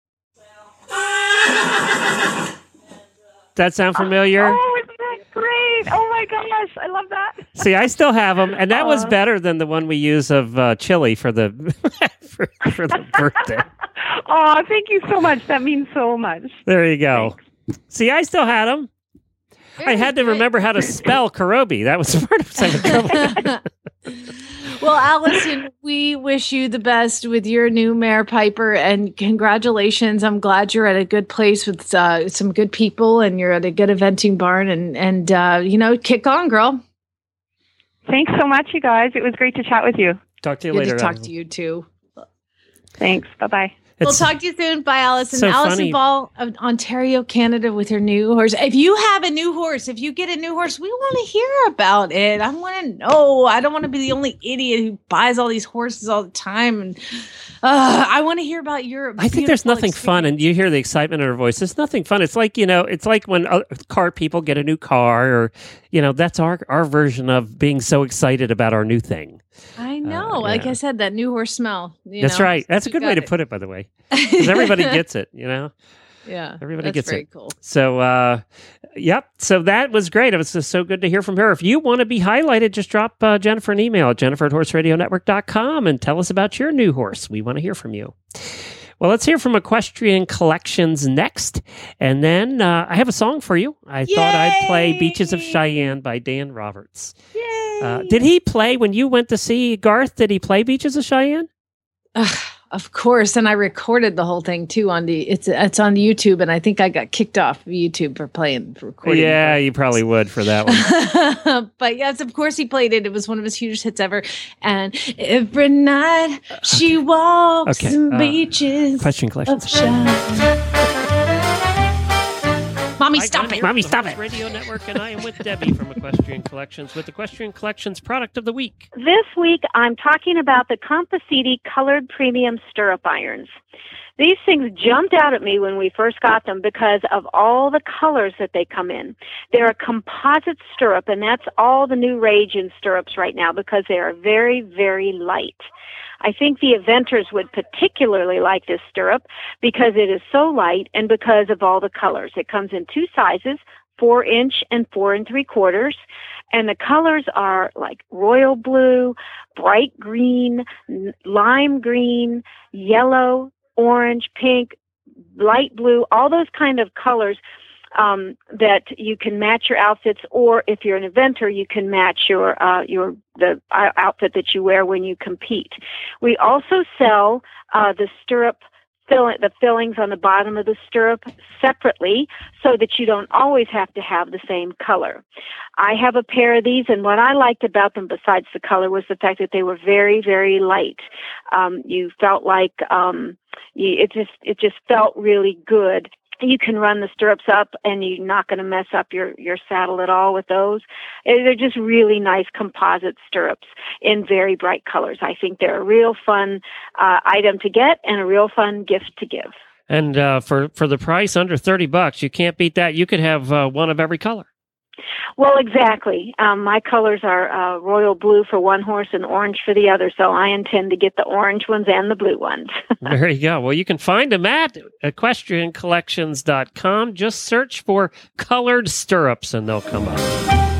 That sound familiar? Oh, isn't that great? Oh my gosh, I love that. See, I still have them, and that was better than the one we use of uh, chili for the for, for the birthday. Oh, thank you so much. That means so much. There you go. Thanks. See, I still had them. I had to remember how to spell Karobi. That was part of some trouble. Well, Allison, we wish you the best with your new mare, Piper, and congratulations. I'm glad you're at a good place with uh, some good people, and you're at a good eventing barn, and, and uh, you know, kick on, girl. Thanks so much, you guys. It was great to chat with you. Talk to you Good later. to talk Allison. to you, too. Thanks. Bye-bye. We'll It's- talk to you soon. Bye, Allison. so Allison funny. Ball of Ontario, Canada, with her new horse. If you have a new horse, if you get a new horse, we want to hear about it. I want to know. I don't want to be the only idiot who buys all these horses all the time. And uh, I want to hear about your. I think there's beautiful nothing fun, and you hear the excitement in her voice. There's nothing fun. It's like, you know, it's like when uh, car people get a new car, or, you know, that's our our version of being so excited about our new thing. I know. Uh, Like yeah. I said, that new horse smell. you That's know? right. That's a You good way got to it. put it, by the way, because everybody gets it. You know. Yeah, Everybody that's gets very it. cool. So, uh, yep. So that was great. It was just so good to hear from her. If you want to be highlighted, just drop uh, Jennifer an email at jennifer at horse radio network dot com and tell us about your new horse. We want to hear from you. Well, let's hear from Equestrian Collections next. And then uh, I have a song for you. I thought I'd play Beaches of Cheyenne by Dan Roberts. Yay! Uh, did he play when you went to see Garth? Did he play Beaches of Cheyenne? Ugh, of course, and I recorded the whole thing too on the it's it's on YouTube, and I think I got kicked off of YouTube for playing for recording. Yeah, you probably would for that one. But yes, of course he played it. It was one of his hugest hits ever. And every night she walks Okay, in uh, beaches Equestrian of Collections. Cheyenne. Mommy, Hi, stop Glenn it! here Mommy, from the stop Horse it! Radio Network, and I am with Debbie from Equestrian Collections with Equestrian Collections Product of the Week. This week, I'm talking about the Compaciti Colored Premium Stirrup Irons. These things jumped out at me when we first got them because of all the colors that they come in. They're a composite stirrup, and that's all the new rage in stirrups right now because they are very, very light. I think the eventers would particularly like this stirrup because it is so light and because of all the colors. It comes in two sizes, four inch and four and three quarters. And the colors are like royal blue, bright green, lime green, yellow, orange, pink, light blue, all those kind of colors um, that you can match your outfits, or if you're an eventer, you can match your uh, your the uh, outfit that you wear when you compete. We also sell uh, the stirrup fill the fillings on the bottom of the stirrup separately so that you don't always have to have the same color. I have a pair of these, and what I liked about them besides the color was the fact that they were very, very light. Um, you felt like um, you, it just it just felt really good. You can run the stirrups up, and you're not going to mess up your, your saddle at all with those. They're just really nice composite stirrups in very bright colors. I think they're a real fun uh, item to get and a real fun gift to give. And uh, for, for the price under thirty bucks, you can't beat that. You could have uh, one of every color. Well, exactly. Um, my colors are uh, royal blue for one horse and orange for the other, so I intend to get the orange ones and the blue ones. There you go. Well, you can find them at equestrian collections dot com. Just search for colored stirrups, and they'll come up.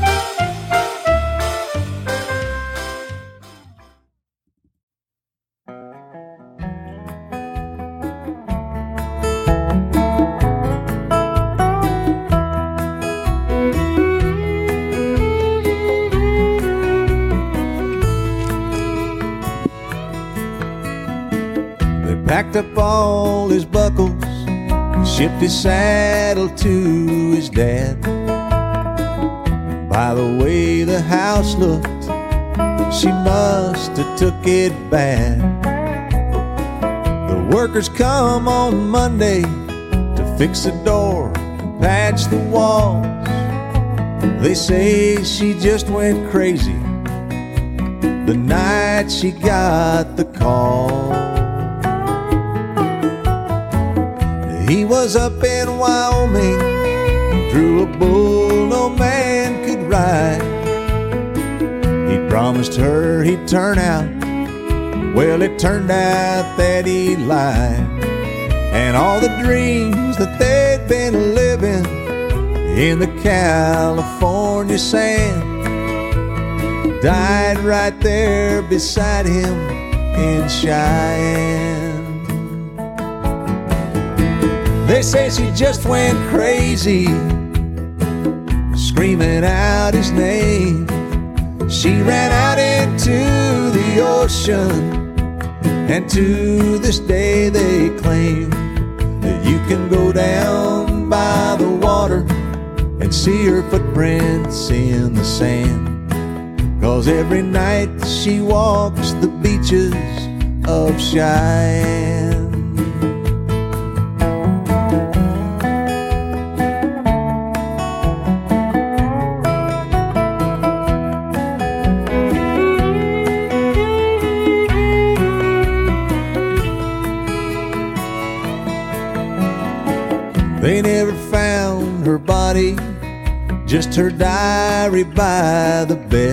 Packed up all his buckles, shipped his saddle to his dad. By the way the house looked, she must have took it bad. The workers come on Monday to fix the door and patch the walls. They say she just went crazy the night she got the call. He was up in Wyoming, drew a bull no man could ride. He promised her he'd turn out, well it turned out that he lied. And all the dreams that they'd been living in the California sand died right there beside him in Cheyenne. They say she just went crazy, screaming out his name. She ran out into the ocean, and to this day they claim that you can go down by the water and see her footprints in the sand. 'Cause every night she walks the beaches of Cheyenne. They never found her body, just her diary by the bed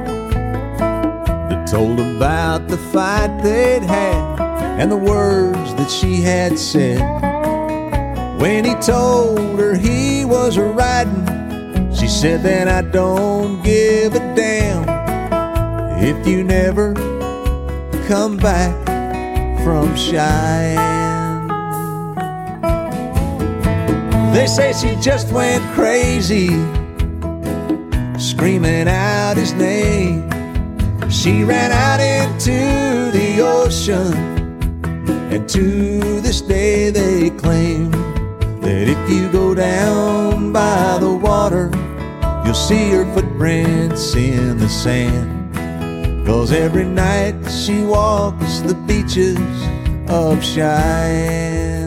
that told about the fight they'd had and the words that she had said. When he told her he was riding, she said, "Then I don't give a damn if you never come back from Cheyenne." They say she just went crazy, screaming out his name. She ran out into the ocean, and to this day they claim that if you go down by the water, you'll see her footprints in the sand. 'Cause every night she walks the beaches of Cheyenne.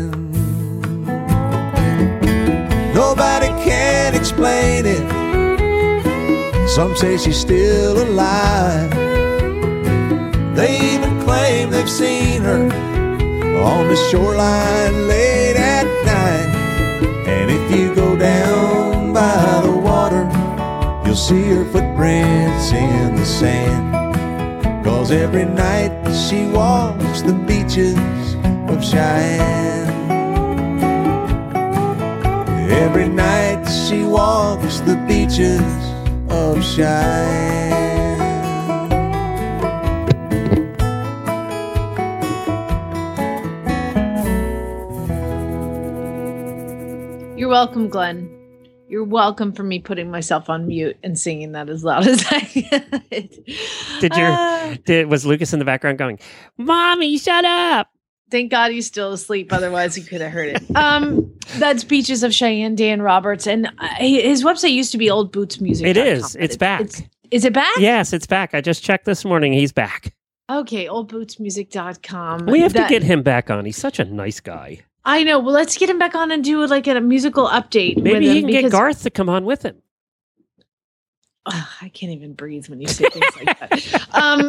Nobody can explain it. Some say she's still alive. They even claim they've seen her on the shoreline late at night. And if you go down by the water, you'll see her footprints in the sand. 'Cause every night she walks the beaches of Cheyenne. Every night she walks the beaches of Cheyenne. You're welcome, Glenn. You're welcome for me putting myself on mute and singing that as loud as I could. Did your Uh, did was Lucas in the background going, "Mommy, shut up"? Thank God he's still asleep. Otherwise, he could have heard it. Um, that's Beaches of Cheyenne, Dan Roberts, and uh, his website used to be old boots music. It is. It's back. It's, is it back? Yes, it's back. I just checked this morning. He's back. Okay, old boots music dot com. We have That- to get him back on. He's such a nice guy. I know. Well, let's get him back on and do like a musical update. Maybe with he him can get because- Garth to come on with him. Ugh, I can't even breathe when you say things like that. Um,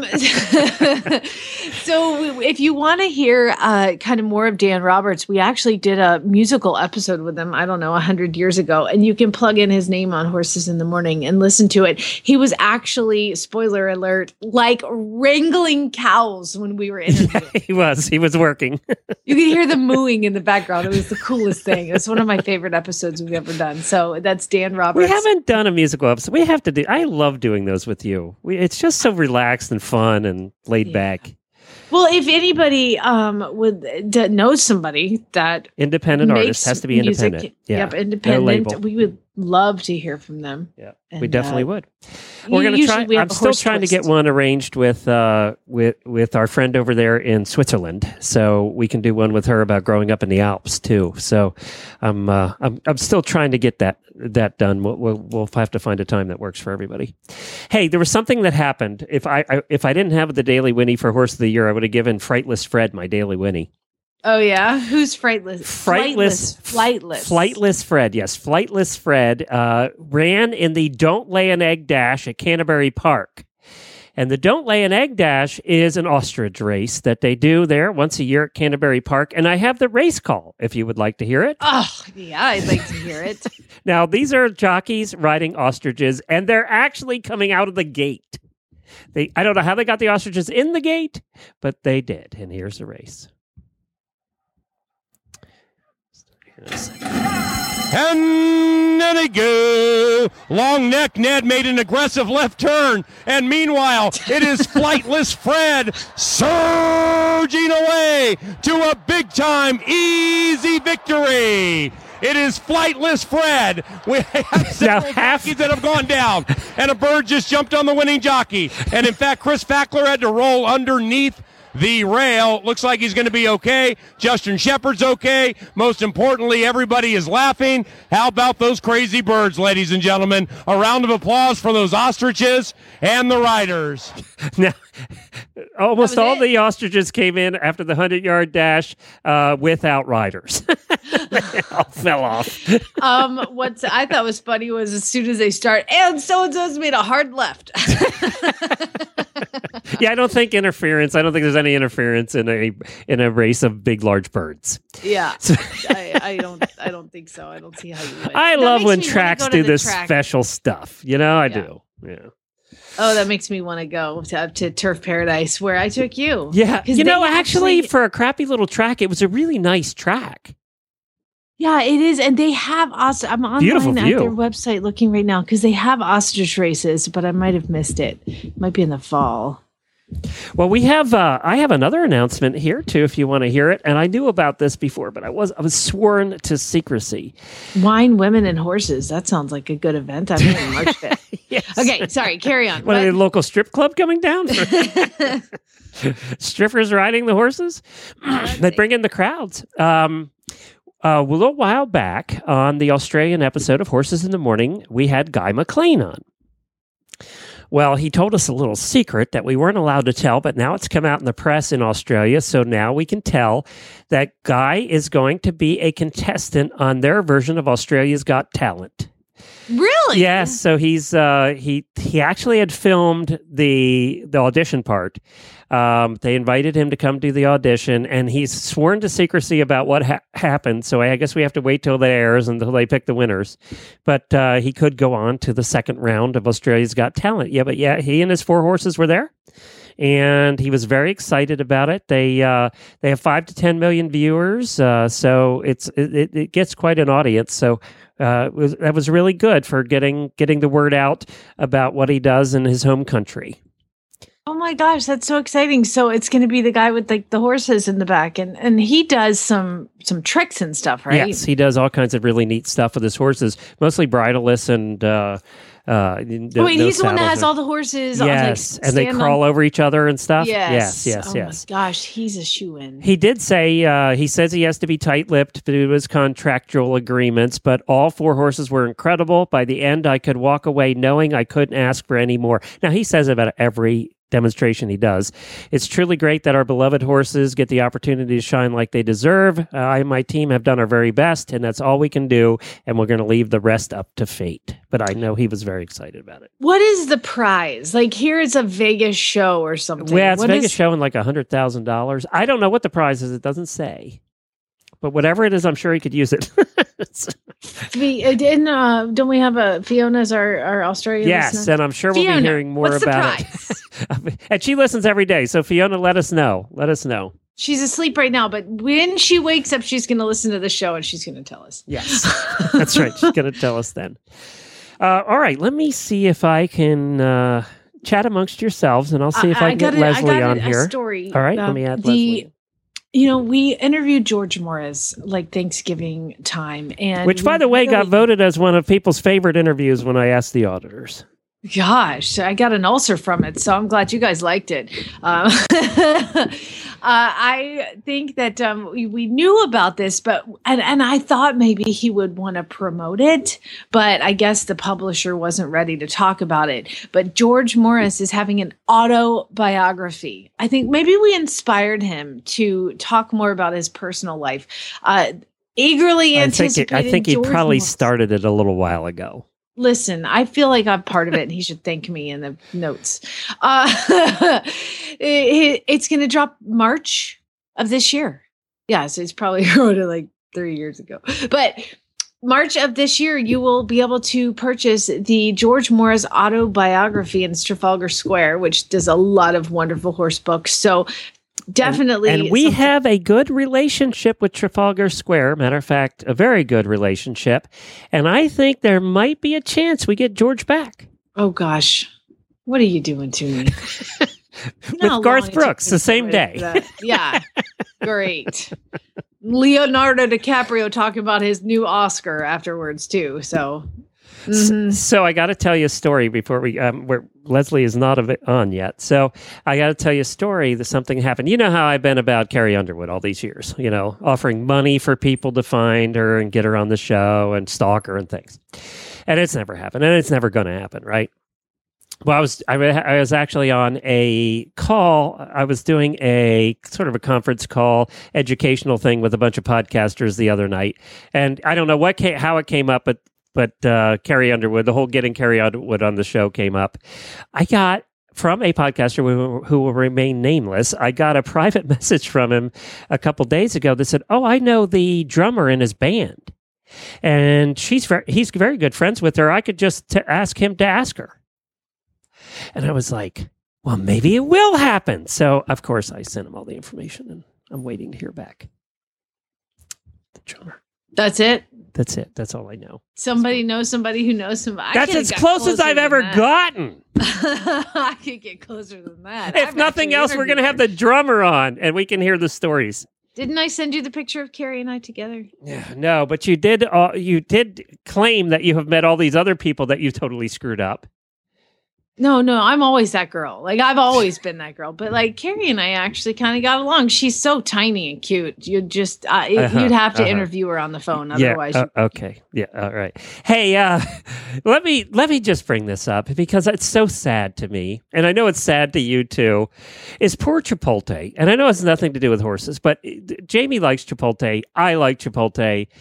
so if you want to hear uh, kind of more of Dan Roberts, we actually did a musical episode with him, I don't know, a hundred years ago. And you can plug in his name on Horses in the Morning and listen to it. He was actually, spoiler alert, like wrangling cows when we were interviewing. Yeah, he was. He was working. You could hear the mooing in the background. It was the coolest thing. It was one of my favorite episodes we've ever done. So that's Dan Roberts. We haven't done a musical episode. We have to do. I love doing those with you. We, it's just so relaxed and fun and laid Yeah. back. Well, if anybody um would that knows somebody that Independent makes artist has to be music, independent. Yeah, Yep, no independent. label. We would love to hear from them. Yeah, And, we definitely uh, would. We're gonna usually try. we have I'm a still horse trying to get twist. one arranged with uh with with our friend over there in Switzerland, so we can do one with her about growing up in the Alps too. So, I'm uh, I'm I'm still trying to get that that done. We'll, we'll we'll have to find a time that works for everybody. Hey, there was something that happened. If I, I if I didn't have the Daily Winnie for Horse of the Year, I would have given Frightless Fred my Daily Winnie. Oh yeah, who's frightless? Frightless, flightless, Flightless Fred, yes. Flightless Fred uh, ran in the Don't Lay an Egg Dash at Canterbury Park. And the Don't Lay an Egg Dash is an ostrich race that they do there once a year at Canterbury Park. And I have the race call if you would like to hear it. Oh yeah, I'd like to hear it. Now, these are jockeys riding ostriches, and they're actually coming out of the gate. They, I don't know how they got the ostriches in the gate, but they did. And here's the race. And then they go. Long neck Ned made an aggressive left turn. And meanwhile, it is Flightless Fred surging away to a big time easy victory. It is Flightless Fred. We have several jockeys that have gone down. And a bird just jumped on the winning jockey. And in fact, Chris Fackler had to roll underneath the rail. Looks like he's going to be okay. Justin Shepard's okay. Most importantly, everybody is laughing. How about those crazy birds, ladies and gentlemen? A round of applause for those ostriches and the riders. Now, almost all it. the ostriches came in after the hundred-yard dash uh, without riders. They all fell off. Um, what I thought was funny was as soon as they start, and so-and-so's made a hard left. Yeah, I don't think interference. I don't think there's any interference in a in a race of big, large birds. Yeah, so, I, I don't. I don't think so. I don't see how you would. I that love when me tracks do this track. special stuff. You know, I Yeah. do. Yeah. Oh, that makes me want to go to, to Turf Paradise where I took you. Yeah, you know, actually, actually, for a crappy little track, it was a really nice track. Yeah, it is, and they have os- I'm Beautiful online view. at their website looking right now because they have ostrich races, but I might have missed it. It might be in the fall. Well, we have. Uh, I have another announcement here too, if you want to hear it. And I knew about this before, but I was I was sworn to secrecy. Wine, women, and horses. That sounds like a good event. I'm in March fifth. Yes. Okay, sorry. Carry on. What, What? a local strip club coming down? Strippers riding the horses? They bring in the crowds. Um, uh, a little while back on the Australian episode of Horses in the Morning, we had Guy McLean on. Well, he told us a little secret that we weren't allowed to tell, but now it's come out in the press in Australia, so now we can tell that Guy is going to be a contestant on their version of Australia's Got Talent. Really? Yes. So he's uh, he he actually had filmed the the audition part. Um, they invited him to come do the audition, and he's sworn to secrecy about what ha- happened. So I guess we have to wait till it airs until they pick the winners. But uh, he could go on to the second round of Australia's Got Talent. Yeah, but yeah, he and his four horses were there. And he was very excited about it. They uh, they have five to ten million viewers, uh, so it's it, it gets quite an audience. So uh, it was, that was really good for getting getting the word out about what he does in his home country. Oh my gosh, that's so exciting! So it's going to be the guy with like the horses in the back, and and he does some some tricks and stuff, right? Yes, he does all kinds of really neat stuff with his horses, mostly bridleless and. Uh, Uh, no, oh, wait, no he's the one that has or, all the horses. Yes, like, and they crawl on. over each other and stuff. Yes, yes, yes. Oh yes. my gosh, he's a shoo-in. He did say uh, he says he has to be tight-lipped due to his contractual agreements, but all four horses were incredible. By the end, I could walk away knowing I couldn't ask for any more. Now he says about every demonstration he does. It's truly great that our beloved horses get the opportunity to shine like they deserve. Uh, I and my team have done our very best, and that's all we can do, and we're going to leave the rest up to fate. But I know he was very excited about it. What is the prize? Like, here it's a Vegas show or something. Well, it's what Vegas is... showing like one hundred thousand dollars. I don't know what the prize is. It doesn't say. But whatever it is, I'm sure he could use it. we, uh, didn't, uh, don't we have a Fiona's our, our Australian Yes, listener? and I'm sure Fiona, we'll be hearing more what's about it. And she listens every day. So Fiona, let us know. Let us know. She's asleep right now, but when she wakes up, she's going to listen to the show and she's going to tell us. Yes, that's right. She's going to tell us then. Uh, all right, let me see if I can uh, chat amongst yourselves, and I'll see if I, I can get a, Leslie I got on a, here. A story. All right, let me add the, Leslie. You know, we interviewed George Morris like Thanksgiving time, and which, by the way, really, got voted as one of people's favorite interviews when I asked the auditors. Gosh, I got an ulcer from it, so I'm glad you guys liked it. Um, uh, I think that um, we, we knew about this, but and, and I thought maybe he would want to promote it, but I guess the publisher wasn't ready to talk about it. But George Morris is having an autobiography. I think maybe we inspired him to talk more about his personal life. Uh, eagerly anticipated. I think, it, I think he George probably Morris. started it a little while ago. Listen, I feel like I'm part of it, and he should thank me in the notes. Uh, it, it's going to drop March of this year. Yeah, so it's probably wrote it like three years ago. But March of this year, you will be able to purchase the George Morris autobiography in Trafalgar Square, which does a lot of wonderful horse books. So definitely. And, and we something- have a good relationship with Trafalgar Square. Matter of fact, a very good relationship. And I think there might be a chance we get George back. Oh, gosh. What are you doing to me? With Garth Brooks the same day. Yeah. Great. Leonardo DiCaprio talking about his new Oscar afterwards, too. So. Mm-hmm. So I got to tell you a story before we, um, where Leslie is not on yet. So I got to tell you a story that something happened. You know how I've been about Carrie Underwood all these years, you know, offering money for people to find her and get her on the show and stalk her and things. And it's never happened, and it's never going to happen, right? Well, I was I, I was actually on a call. I was doing a sort of a conference call, educational thing with a bunch of podcasters the other night, and I don't know what came, how it came up, but but uh, Carrie Underwood, the whole getting Carrie Underwood on the show came up. I got from a podcaster who, who will remain nameless. I got a private message from him a couple days ago that said, "Oh, I know the drummer in his band, and she's very, he's very good friends with her. I could just t- ask him to ask her." And I was like, well, maybe it will happen. So, of course, I sent him all the information, and I'm waiting to hear back. The drummer. That's it? That's it. That's all I know. Somebody knows somebody who knows somebody. That's as close as I've ever that. gotten. I could get closer than that. If I've nothing else, we're going to have the drummer on, and we can hear the stories. Didn't I send you the picture of Carrie and I together? Yeah, no, but you did. Uh, you did claim that you have met all these other people that you totally screwed up. No, no, I'm always that girl. Like, I've always been that girl. But, like, Carrie and I actually kind of got along. She's so tiny and cute. You'd just, uh, uh-huh, you'd have to uh-huh. interview her on the phone. Otherwise, yeah, uh, okay. Yeah, all right. Hey, uh, let me let me just bring this up because it's so sad to me. And I know it's sad to you, too. Is poor Chipotle. And I know it's nothing to do with horses, but Jamie likes Chipotle. I like Chipotle.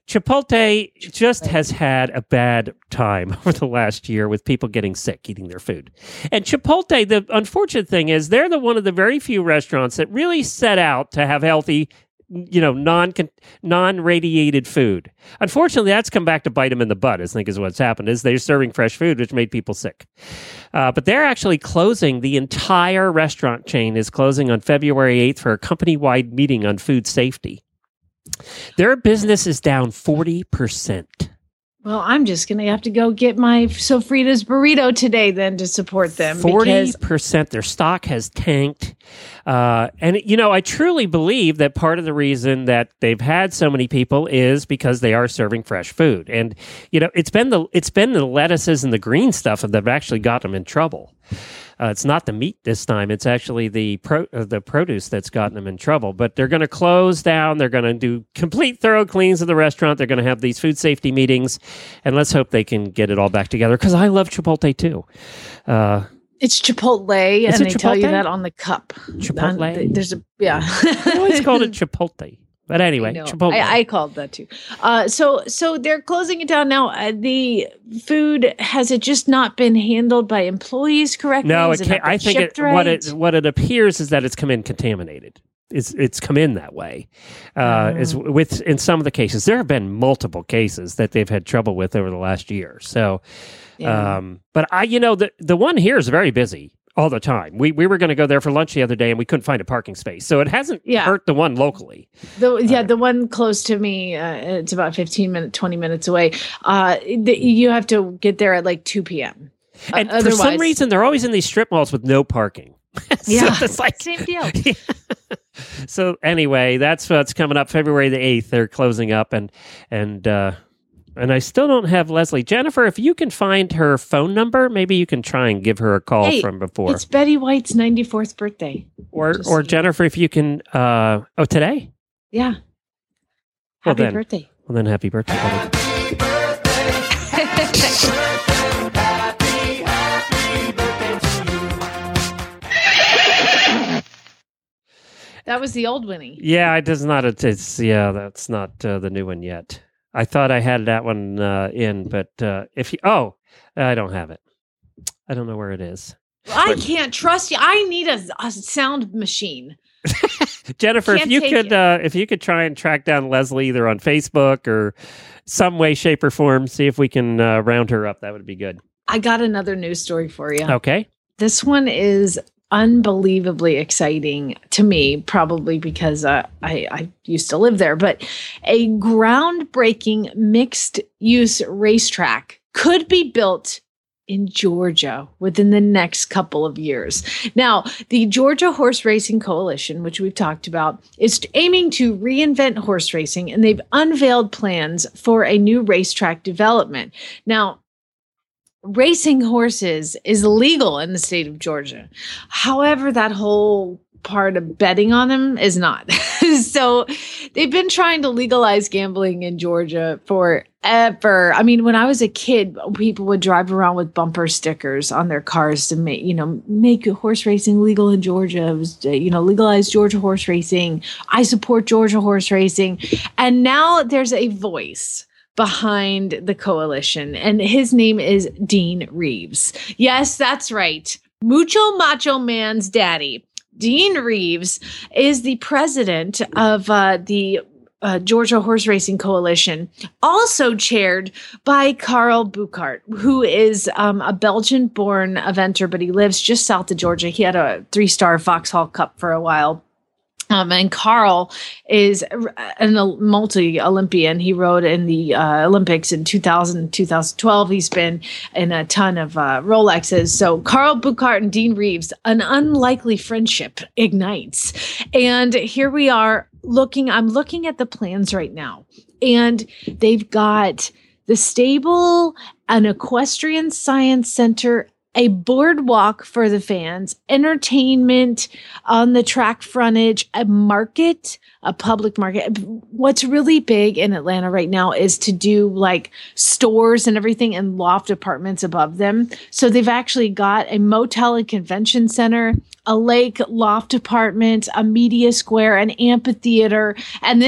Chipotle just has had a bad time over the last year with people getting sick eating their food. And Chipotle, the unfortunate thing is they're the one of the very few restaurants that really set out to have healthy, you know, non non-radiated food. Unfortunately, that's come back to bite them in the butt, I think is what's happened, is they're serving fresh food, which made people sick. Uh, but they're actually closing, the entire restaurant chain is closing on February eighth for a company-wide meeting on food safety. Their business is down forty percent. Well, I'm just going to have to go get my Sofritas burrito today then to support them. forty percent. Their stock has tanked. Uh, and, you know, I truly believe that part of the reason that they've had so many people is because they are serving fresh food. And, you know, it's been the it's been the lettuces and the green stuff that have actually got them in trouble. Uh, it's not the meat this time. It's actually the pro, uh, the produce that's gotten them in trouble. But they're going to close down. They're going to do complete thorough cleans of the restaurant. They're going to have these food safety meetings. And let's hope they can get it all back together, because I love Chipotle too. Uh, it's Chipotle, Is and it they tell you Chipotle? that on the cup. Chipotle? Um, there's a, yeah. I always called it Chipotle. But anyway, No, Chipotle. I, I called that too. Uh, so, so they're closing it down now. Uh, the food, has it just not been handled by employees correctly? No, Has it not can't. been I think shipped it, right? what it what it appears is that it's come in contaminated. It's it's come in that way. Uh, Oh. Is with in some of the cases, there have been multiple cases that they've had trouble with over the last year. So, Yeah. um, but I, you know, the the one here is very busy all the time. We we were going to go there for lunch the other day, and we couldn't find a parking space. So it hasn't Yeah. hurt the one locally. The, yeah, the one close to me, uh, it's about fifteen minutes, twenty minutes away. Uh, the, you have to get there at like two p.m. And Uh, for some otherwise- reason, they're always in these strip malls with no parking. So Yeah, it's like, same deal. So anyway, that's what's coming up February the eighth. They're closing up, and and uh, and I still don't have Leslie. Jennifer, if you can find her phone number, maybe you can try and give her a call Hey, from before. It's Betty White's ninety-fourth birthday. Or just- or Jennifer, if you can. Uh, oh, today? Yeah. Well, Happy then- birthday. Well, then, happy birthday, buddy. That was the old Winnie. Yeah, it does not. It's, it's yeah, that's not uh, the new one yet. I thought I had that one uh, in, but uh, if you, oh, I don't have it. I don't know where it is. I can't trust you. I need a, a sound machine. Jennifer, if Can't you take could, it. uh, if you could try and track down Leslie either on Facebook or some way, shape, or form, see if we can uh, round her up. That would be good. I got another news story for you. Okay. This one is unbelievably exciting to me, probably because uh, I, I used to live there, but a groundbreaking mixed use racetrack could be built in Georgia within the next couple of years. Now, the Georgia Horse Racing Coalition, which we've talked about, is aiming to reinvent horse racing, and they've unveiled plans for a new racetrack development. Now, racing horses is legal in the state of Georgia. However, that whole part of betting on them is not. So they've been trying to legalize gambling in Georgia forever. I mean, when I was a kid, people would drive around with bumper stickers on their cars to make, you know, make horse racing legal in Georgia. It was, uh, you know, legalize Georgia horse racing. I support Georgia horse racing. And now there's a voice behind the coalition, and his name is Dean Reeves. Yes, that's right. Mucho Macho Man's daddy. Dean Reeves is the president of uh, the uh, Georgia Horse Racing Coalition, also chaired by Carl Buchart, who is um, a Belgian-born eventer, but he lives just south of Georgia. He had a three-star Vauxhall Cup for a while. Um, and Carl is a multi-Olympian. He rode in the uh, Olympics in two thousand, two thousand twelve. He's been in a ton of uh, Rolexes. So Carl Buchart and Dean Reeves, an unlikely friendship ignites. And here we are looking, I'm looking at the plans right now. And they've got the stable, an equestrian science center, a boardwalk for the fans, entertainment on the track frontage, a market, a public market. What's really big in Atlanta right now is to do like stores and everything and loft apartments above them. So they've actually got a motel and convention center, a lake loft apartment, a media square, an amphitheater, and then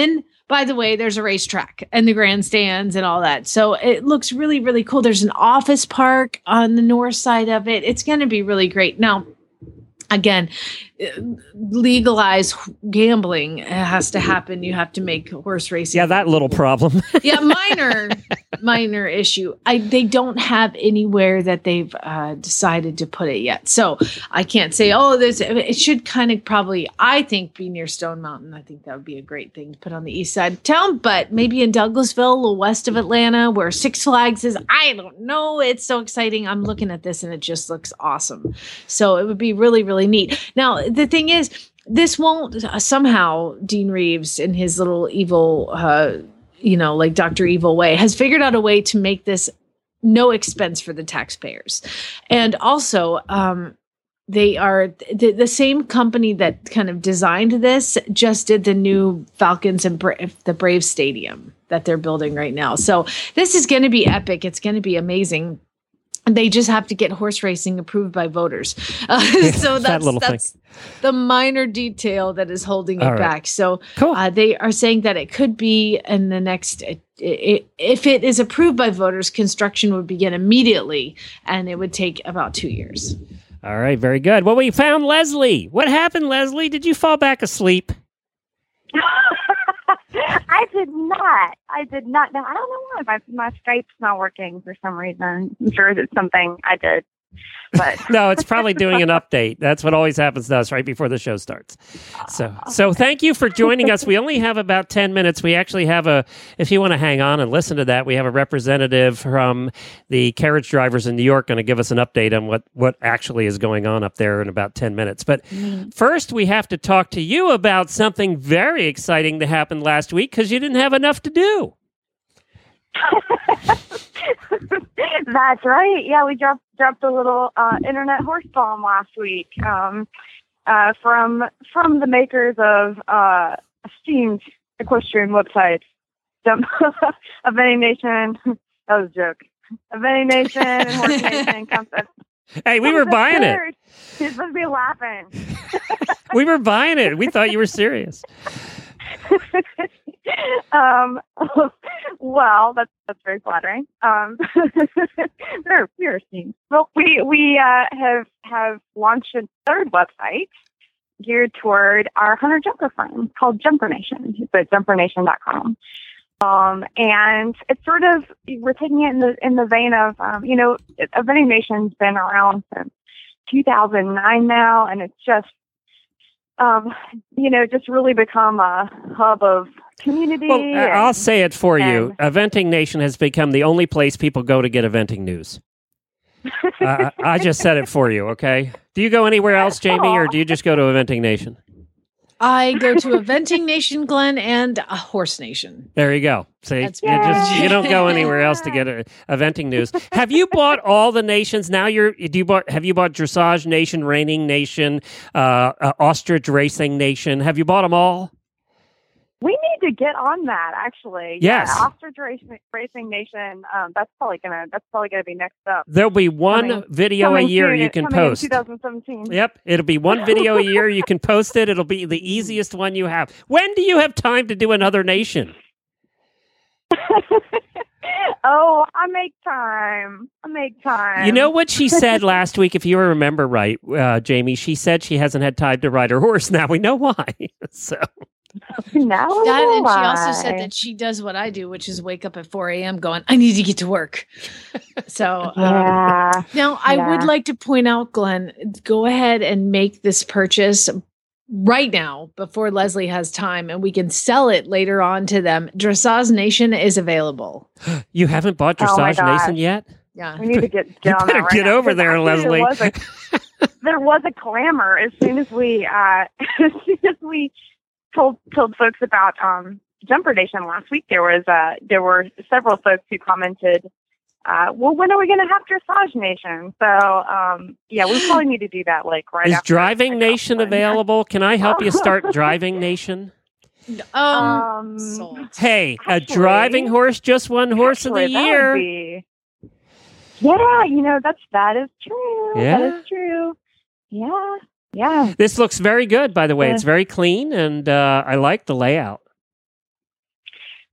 by the way, there's a racetrack and the grandstands and all that. So it looks really, really cool. There's an office park on the north side of it. It's going to be really great. Now, again, legalize gambling has to happen. You have to make horse racing. Yeah, that little problem. yeah, minor, minor issue. I they don't have anywhere that they've uh, decided to put it yet. So I can't say, oh, there's. It should kind of probably, I think, be near Stone Mountain. I think that would be a great thing to put on the east side of town. But maybe in Douglasville, a little west of Atlanta, where Six Flags is. I don't know. It's so exciting. I'm looking at this and it just looks awesome. So it would be really, really neat. Now, the thing is, this won't uh, somehow Dean Reeves in his little evil, uh, you know, like Doctor Evil way has figured out a way to make this no expense for the taxpayers. And also, um, they are the, the same company that kind of designed this just did the new Falcons and Bra- the Brave Stadium that they're building right now. So this is going to be epic. It's going to be amazing. They just have to get horse racing approved by voters. Uh, so that's, that that's the minor detail that is holding it All right. back. So Cool. uh, they are saying that it could be in the next, it, it, if it is approved by voters, construction would begin immediately and it would take about two years. All right, very good. Well, we found Leslie. What happened, Leslie? Did you fall back asleep? I did not. I did not. No, I don't know why. My, my Skype's not working for some reason. I'm sure it's something I did. But No, it's probably doing an update. That's what always happens to us right before the show starts. So, so thank you for joining us. We only have about ten minutes. We actually have a, if you want to hang on and listen to that, we have a representative from the carriage drivers in New York going to give us an update on what, what actually is going on up there in about ten minutes. But first, we have to talk to you about something very exciting that happened last week because you didn't have enough to do. That's right. Yeah, we dropped dropped a little uh, internet horse bomb last week um, uh, from from the makers of uh, esteemed equestrian websites, Eventing Nation. That was a joke. Eventing Nation and Horse Nation. Concept. Hey, we were buying it. You're supposed to be laughing. We were buying it. We thought you were serious. um, well, that's that's very flattering. Um, they're we're esteemed. Well, we we uh, have have launched a third website geared toward our hunter jumper friends called Jumper Nation. It's at jumper nation dot com. Um, and it's sort of, we're taking it in the in the vein of, um, you know, Eventing Nation's been around since two thousand nine now, and it's just, um, you know, just really become a hub of community. Well, and, I'll say it for you. and- Eventing Nation has become the only place people go to get eventing news. uh, I just said it for you, okay? Do you go anywhere else, Jamie, or do you just go to Eventing Nation? I go to Eventing Nation, Glenn, and a Horse Nation. There you go. See, That's you just you don't go anywhere else to get a, eventing news. Have you bought all the nations? Now you're do you bought? Have you bought Dressage Nation, Reining Nation, uh, uh, Ostrich Racing Nation? Have you bought them all? We need to get on that, actually. Yes. Yeah, Ostrich Racing, Racing Nation. Um, that's probably gonna. That's probably gonna be next up. There'll be one Coming- video coming a year soon- you can coming in post. twenty seventeen. Yep, it'll be one video a year. You can post it. It'll be the easiest one you have. When do you have time to do another nation? Oh, I make time. I make time. You know what she said last week, if you remember right, uh, Jamie? She said she hasn't had time to ride her horse. Now we know why. so. Now That, and she also why. said that she does what I do, which is wake up at four a.m. going, I need to get to work. So um, Yeah. now I would Yeah. like to point out, Glenn, go ahead and make this purchase right now before Leslie has time, and we can sell it later on to them. Dressage Nation is available. You haven't bought Oh my Dressage gosh. Nation yet? Yeah. We need to get, get You on better that right get now, over because there, actually Leslie. There was, a, there was a clamor as soon as we uh, as soon as we told told folks about um, Jumper Nation last week. There was uh, there were several folks who commented, uh, "Well, when are we going to have Dressage Nation?" So um, yeah, we probably need to do that like right Is after. Driving Nation available? Can I help you start Driving Nation? Um, Um, sold. Hey, a Actually- driving horse just won horse of the Actually, that would year. be- Yeah, you know that's that is true. Yeah? That is true. Yeah, yeah. This looks very good, by the way. Yeah. It's very clean, and uh, I like the layout.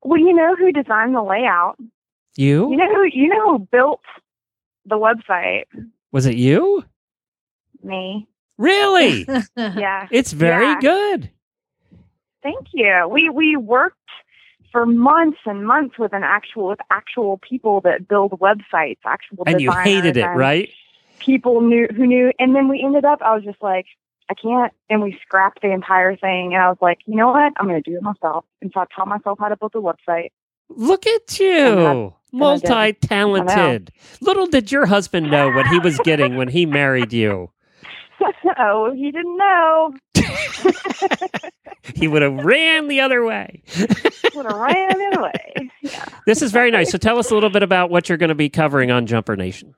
Well, you know who designed the layout? You? You know who you know who built the website? Was it you? Me. Really? Yeah. It's very Yeah. good. Thank you. We we worked for months and months with an actual with actual people that build websites, actual And you designers hated it, and right? People knew who knew, and then we ended up. I was just like, I can't, and we scrapped the entire thing. And I was like, you know what? I'm going to do it myself. And so I taught myself how to build a website. Look at you, multi-talented. Little did your husband know what he was getting when he married you. Oh, he didn't know. He would have ran the other way. Would have ran the other way. Yeah. This is very nice. So tell us a little bit about what you're going to be covering on Jumper Nation.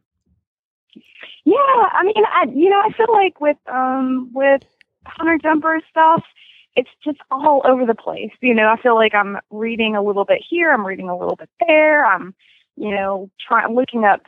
Yeah, I mean, I, you know, I feel like with um with hunter jumper stuff, it's just all over the place. You know, I feel like I'm reading a little bit here, I'm reading a little bit there. I'm, you know, trying looking up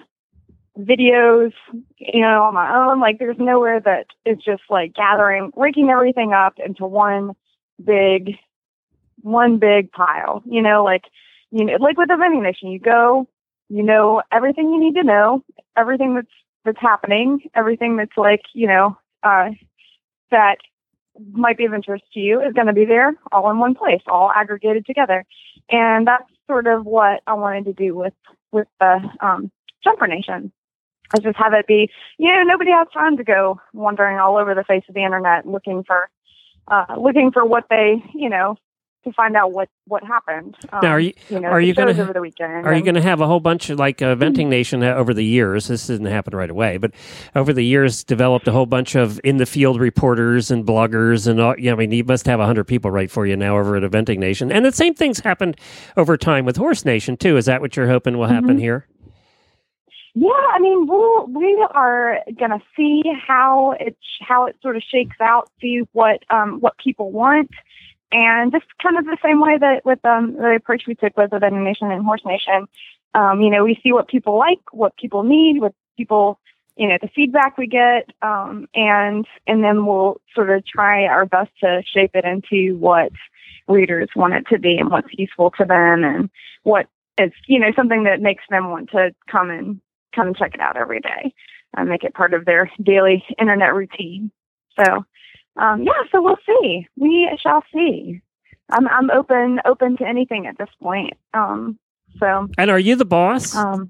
videos, you know, on my own. Like, there's nowhere that is just like gathering, raking everything up into one big, one big pile. You know, like you know, like with the vending nation, you go, you know, everything you need to know, everything that's that's happening, everything that's like, you know, uh, that might be of interest to you is going to be there all in one place, all aggregated together. And that's sort of what I wanted to do with, with the um, Jumper Nation. I just have it be, you know, nobody has time to go wandering all over the face of the internet looking for, uh, looking for what they, you know, to find out what, what happened. Um, Now, are you, you know, are you going over the weekend? Are you and- going to have a whole bunch of like uh, Venting Nation uh, over the years? This didn't happen right away, but over the years, developed a whole bunch of in the field reporters and bloggers, and all, yeah, I mean, you must have a hundred people write for you now over at Venting Nation, and the same thing's happened over time with Horse Nation too. Is that what you're hoping will happen Mhm. here? Yeah, I mean, we'll, we are going to see how it how it sort of shakes out, see what um, what people want, and just kind of the same way that with um, the approach we took with the Vending Nation and Horse Nation. Um, you know, we see what people like, what people need, what people, you know, the feedback we get, um, and and then we'll sort of try our best to shape it into what readers want it to be and what's useful to them and what is, you know, something that makes them want to come and come and check it out every day and make it part of their daily internet routine. So, um, yeah, so we'll see. We shall see. I'm I'm open open to anything at this point. Um, so. And are you the boss? Um,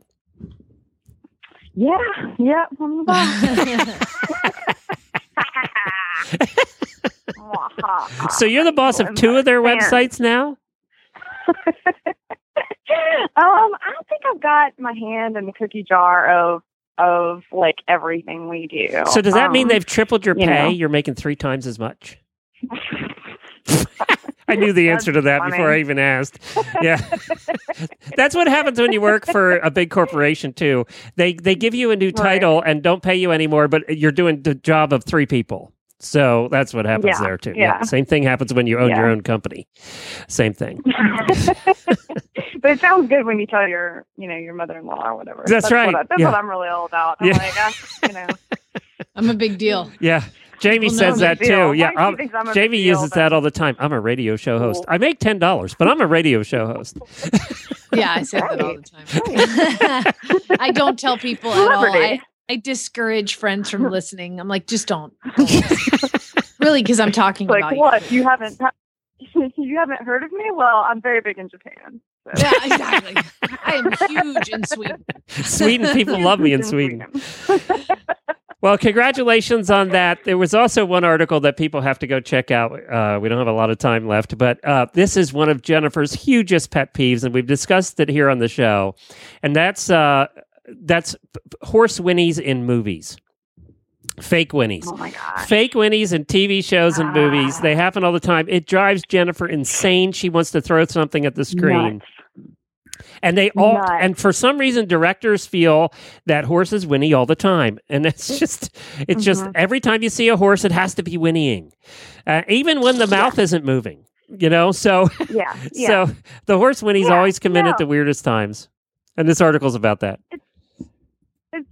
yeah, yeah, I'm the boss. So you're the boss of two of their websites now? Um, I think I've got my hand in the cookie jar of of like everything we do. So does that um, mean they've tripled your you pay? know. You're making three times as much? I knew the answer to that funny. before I even asked. Yeah. That's what happens when you work for a big corporation too. They they give you a new title and don't pay you anymore, but you're doing the job of three people. So that's what happens Yeah, there too. yeah. Same thing happens when you own Yeah. your own company. Same thing. But it sounds good when you tell your, you know, your mother-in-law or whatever. That's right. What I, that's Yeah. what I'm really all about. I'm Yeah. like, I, you know, I'm a big deal. Yeah. Jamie People says know that big deal. too. Yeah. Why um, she thinks I'm a Jamie big deal, uses but- that all the time. I'm a radio show host. I make ten dollars, but I'm a radio show host. Yeah, I say that all the time. I don't tell people at all. Celebrity. I, I discourage friends from listening. I'm like, just don't. don't listen. Really, because I'm talking like about what? You haven't you haven't heard of me? Well, I'm very big in Japan. So. you. Yeah, exactly. I am huge in Sweden. Sweden, people love me in Sweden. Well, congratulations on that. There was also one article that people have to go check out. Uh, we don't have a lot of time left, but uh, this is one of Jennifer's hugest pet peeves, and we've discussed it here on the show. And that's uh, that's horse whinnies in movies. Fake whinnies. Oh my god. Fake whinnies in T V shows and movies. They happen all the time. It drives Jennifer insane. She wants to throw something at the screen. Nuts. And they all, Nuts. and for some reason, directors feel that horses whinny all the time, and it's just, it's just Mhm. every time you see a horse, it has to be whinnying, uh, even when the mouth isn't moving. You know, so Yeah. Yeah. so the horse whinnies Yeah, always come in no. at the weirdest times, and this article's about that. It's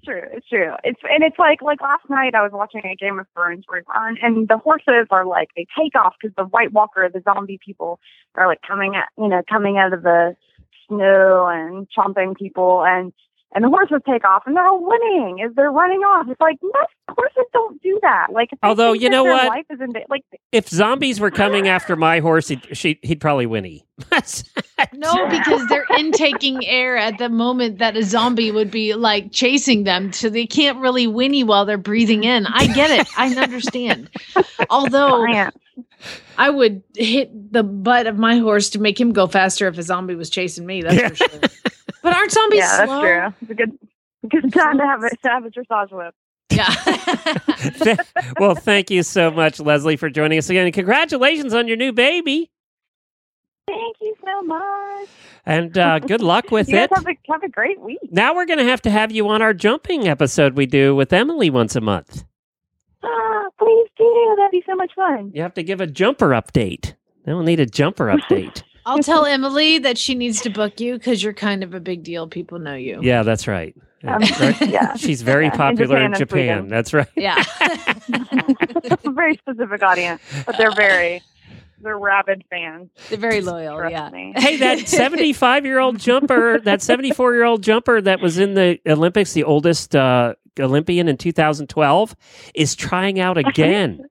true. It's true. It's and it's like like last night I was watching a Game of Thrones rerun, and the horses are like they take off because the White Walker, the zombie people, are like coming at you know coming out of the snow and chomping people, and and the horses take off, and they're all winning as they're running off. It's like most horses don't do that. Like, if they Although think you that know their what, life is in da- like if zombies were coming after my horse, he'd, she, he'd probably whinny. No, because they're intaking air at the moment that a zombie would be like chasing them. So they can't really whinny while they're breathing in. I get it. I understand. Although I would hit the butt of my horse to make him go faster if a zombie was chasing me. That's Yeah. for sure. But aren't zombies yeah, slow? that's true. It's a good good time to have a to have a dressage whip. Yeah. Well, thank you so much, Leslie, for joining us again. And congratulations on your new baby. Thank you so much. And uh, good luck with you guys it. have a, have a great week. Now we're going to have to have you on our jumping episode we do with Emily once a month. Ah, please do. That'd be so much fun. You have to give a jumper update. Then we'll need a jumper update. I'll tell Emily that she needs to book you because you're kind of a big deal. People know you. Yeah, that's right. Yeah, Um, right? yeah. She's very Yeah, in popular in Japan and Japan. Sweden. That's right. Yeah. A very specific audience, but they're very they're rabid fans. They're very loyal. Trust Yeah. me. Hey, that seventy-five-year-old jumper, that seventy-four-year-old jumper that was in the Olympics, the oldest uh, Olympian in two thousand twelve, is trying out again.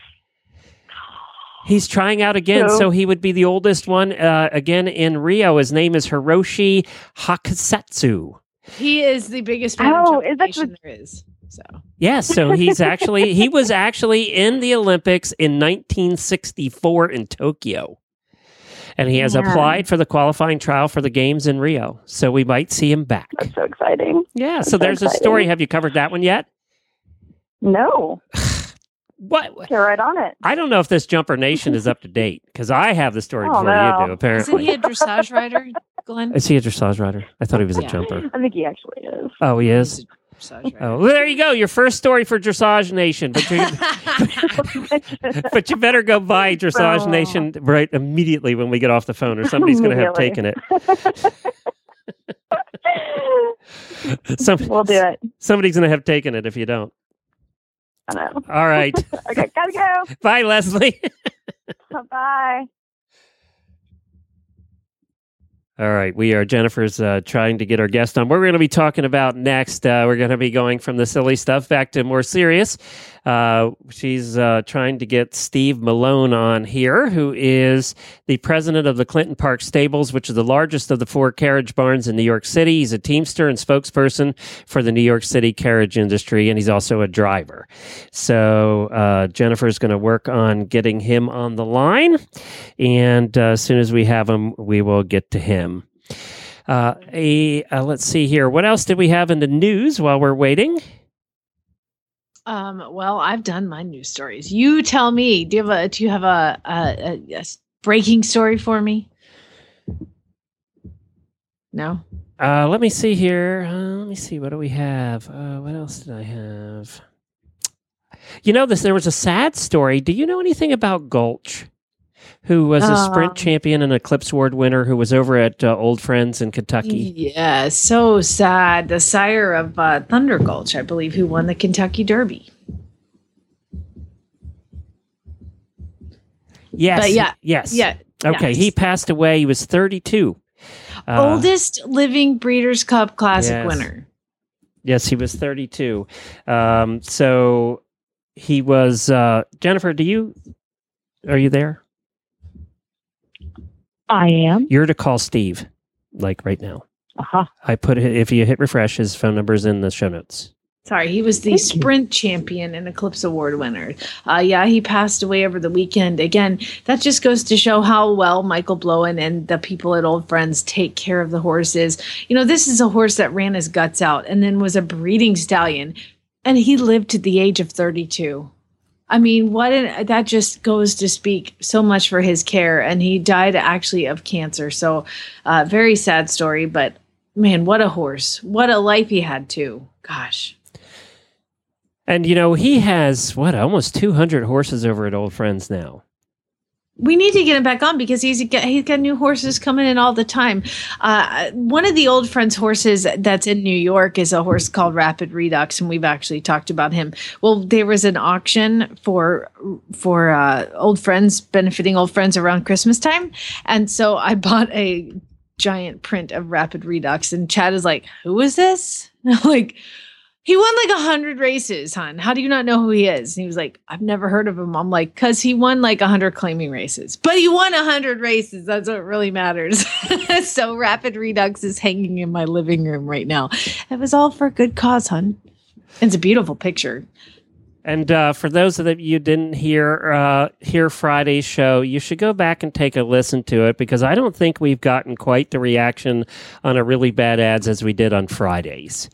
He's trying out again, So- so he would be the oldest one uh, again in Rio. His name is Hiroshi Hakusatsu. He is the biggest fan Oh, of is that Jumpnation there is. So Yes, so he's actually he was actually in the Olympics in nineteen sixty-four in Tokyo. And he has Yeah. applied for the qualifying trial for the games in Rio. So we might see him back. That's so exciting. Yeah, That's so there's a exciting. story. Have you covered that one yet? No. What? Get right on it. I don't know if this Jumper Nation is up to date because I have the story Oh, before no. you do, isn't apparently. he a dressage rider, Glenn? Is he a dressage rider? I thought he was a Yeah. jumper. I think he actually is. Oh, he is? He's a dressage rider. Oh, well, there you go. Your first story for Dressage Nation. But you, but you better go buy Dressage Oh. Nation right immediately when we get off the phone, or somebody's going to have taken Immediately. it. Some, We'll do it. Somebody's going to have taken it if you don't. I know. All right. Okay, gotta go. Bye, Leslie. Bye. All right, we are Jennifer's uh, trying to get our guest on. What we're going to be talking about next, uh, we're going to be going from the silly stuff back to more serious. Uh, she's uh, trying to get Steve Malone on here, who is the president of the Clinton Park Stables, which is the largest of the four carriage barns in New York City. He's a teamster and spokesperson for the New York City carriage industry, and he's also a driver. So uh, Jennifer's going to work on getting him on the line, and uh, as soon as we have him, we will get to him. Uh, a, uh, let's see here. What else did we have in the news while we're waiting? Um, well, I've done my news stories. You tell me. Do you have a do you have a, a, a, a s- breaking story for me? No. Uh, let me see here. Uh, let me see. What do we have? Uh, what else did I have? You know, this. There was a sad story. Do you know anything about Gulch, who was a sprint Um, champion and Eclipse Award winner, who was over at uh, Old Friends in Kentucky? Yeah, so sad. The sire of uh, Thunder Gulch, I believe, who won the Kentucky Derby. Yes. But yeah, Yes. yeah, Okay. yes. He passed away. He was thirty-two. Uh, Oldest living Breeders' Cup Classic yes. winner. Yes, he was thirty-two. Um, so he was. Uh, Jennifer, do you? Are you there? I am. You're to call Steve, like right now. Uh-huh. I put it, if you hit refresh, his phone number is in the show notes. Sorry, he was the Thank you. sprint champion and Eclipse Award winner. Uh, yeah, he passed away over the weekend. Again, that just goes to show how well Michael Blowen and the people at Old Friends take care of the horses. You know, this is a horse that ran his guts out and then was a breeding stallion, and he lived to the age of thirty-two. I mean, what an, that just goes to speak so much for his care, and he died actually of cancer. So, uh, very sad story, but man, what a horse. What a life he had too. Gosh. And, you know, he has, what, almost two hundred horses over at Old Friends now. We need to get him back on because he's got, he's got new horses coming in all the time. Uh, one of the old friends' horses that's in New York is a horse called Rapid Redux, and we've actually talked about him. Well, there was an auction for for uh, old friends, benefiting old friends around Christmas time, and so I bought a giant print of Rapid Redux, and Chad is like, "Who is this?" And I'm like, he won like a hundred races, hon. How do you not know who he is? And he was like, I've never heard of him. I'm like, cause he won like a hundred claiming races, but he won a hundred races. That's what really matters. So Rapid Redux is hanging in my living room right now. It was all for a good cause, hon. It's a beautiful picture. And uh, for those of you didn't hear uh, hear Friday's show, you should go back and take a listen to it because I don't think we've gotten quite the reaction on a Really Bad Ads as we did on Fridays.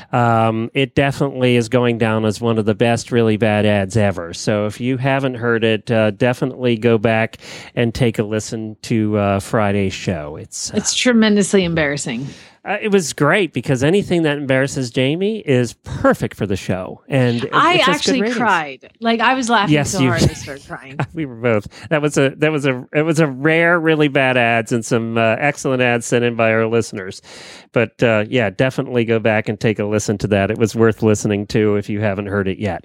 Um, it definitely is going down as one of the best Really Bad Ads ever. So if you haven't heard it, uh, definitely go back and take a listen to uh, Friday's show. It's uh, it's tremendously embarrassing. Uh, it was great because anything that embarrasses Jamie is perfect for the show. And it, I it's just actually good cried. Like I was laughing yes, so you, hard I started crying. We were both. That was a that was a it was a rare Really Bad Ads and some uh, excellent ads sent in by our listeners. But uh, yeah, definitely go back and take a listen to that. It was worth listening to if you haven't heard it yet.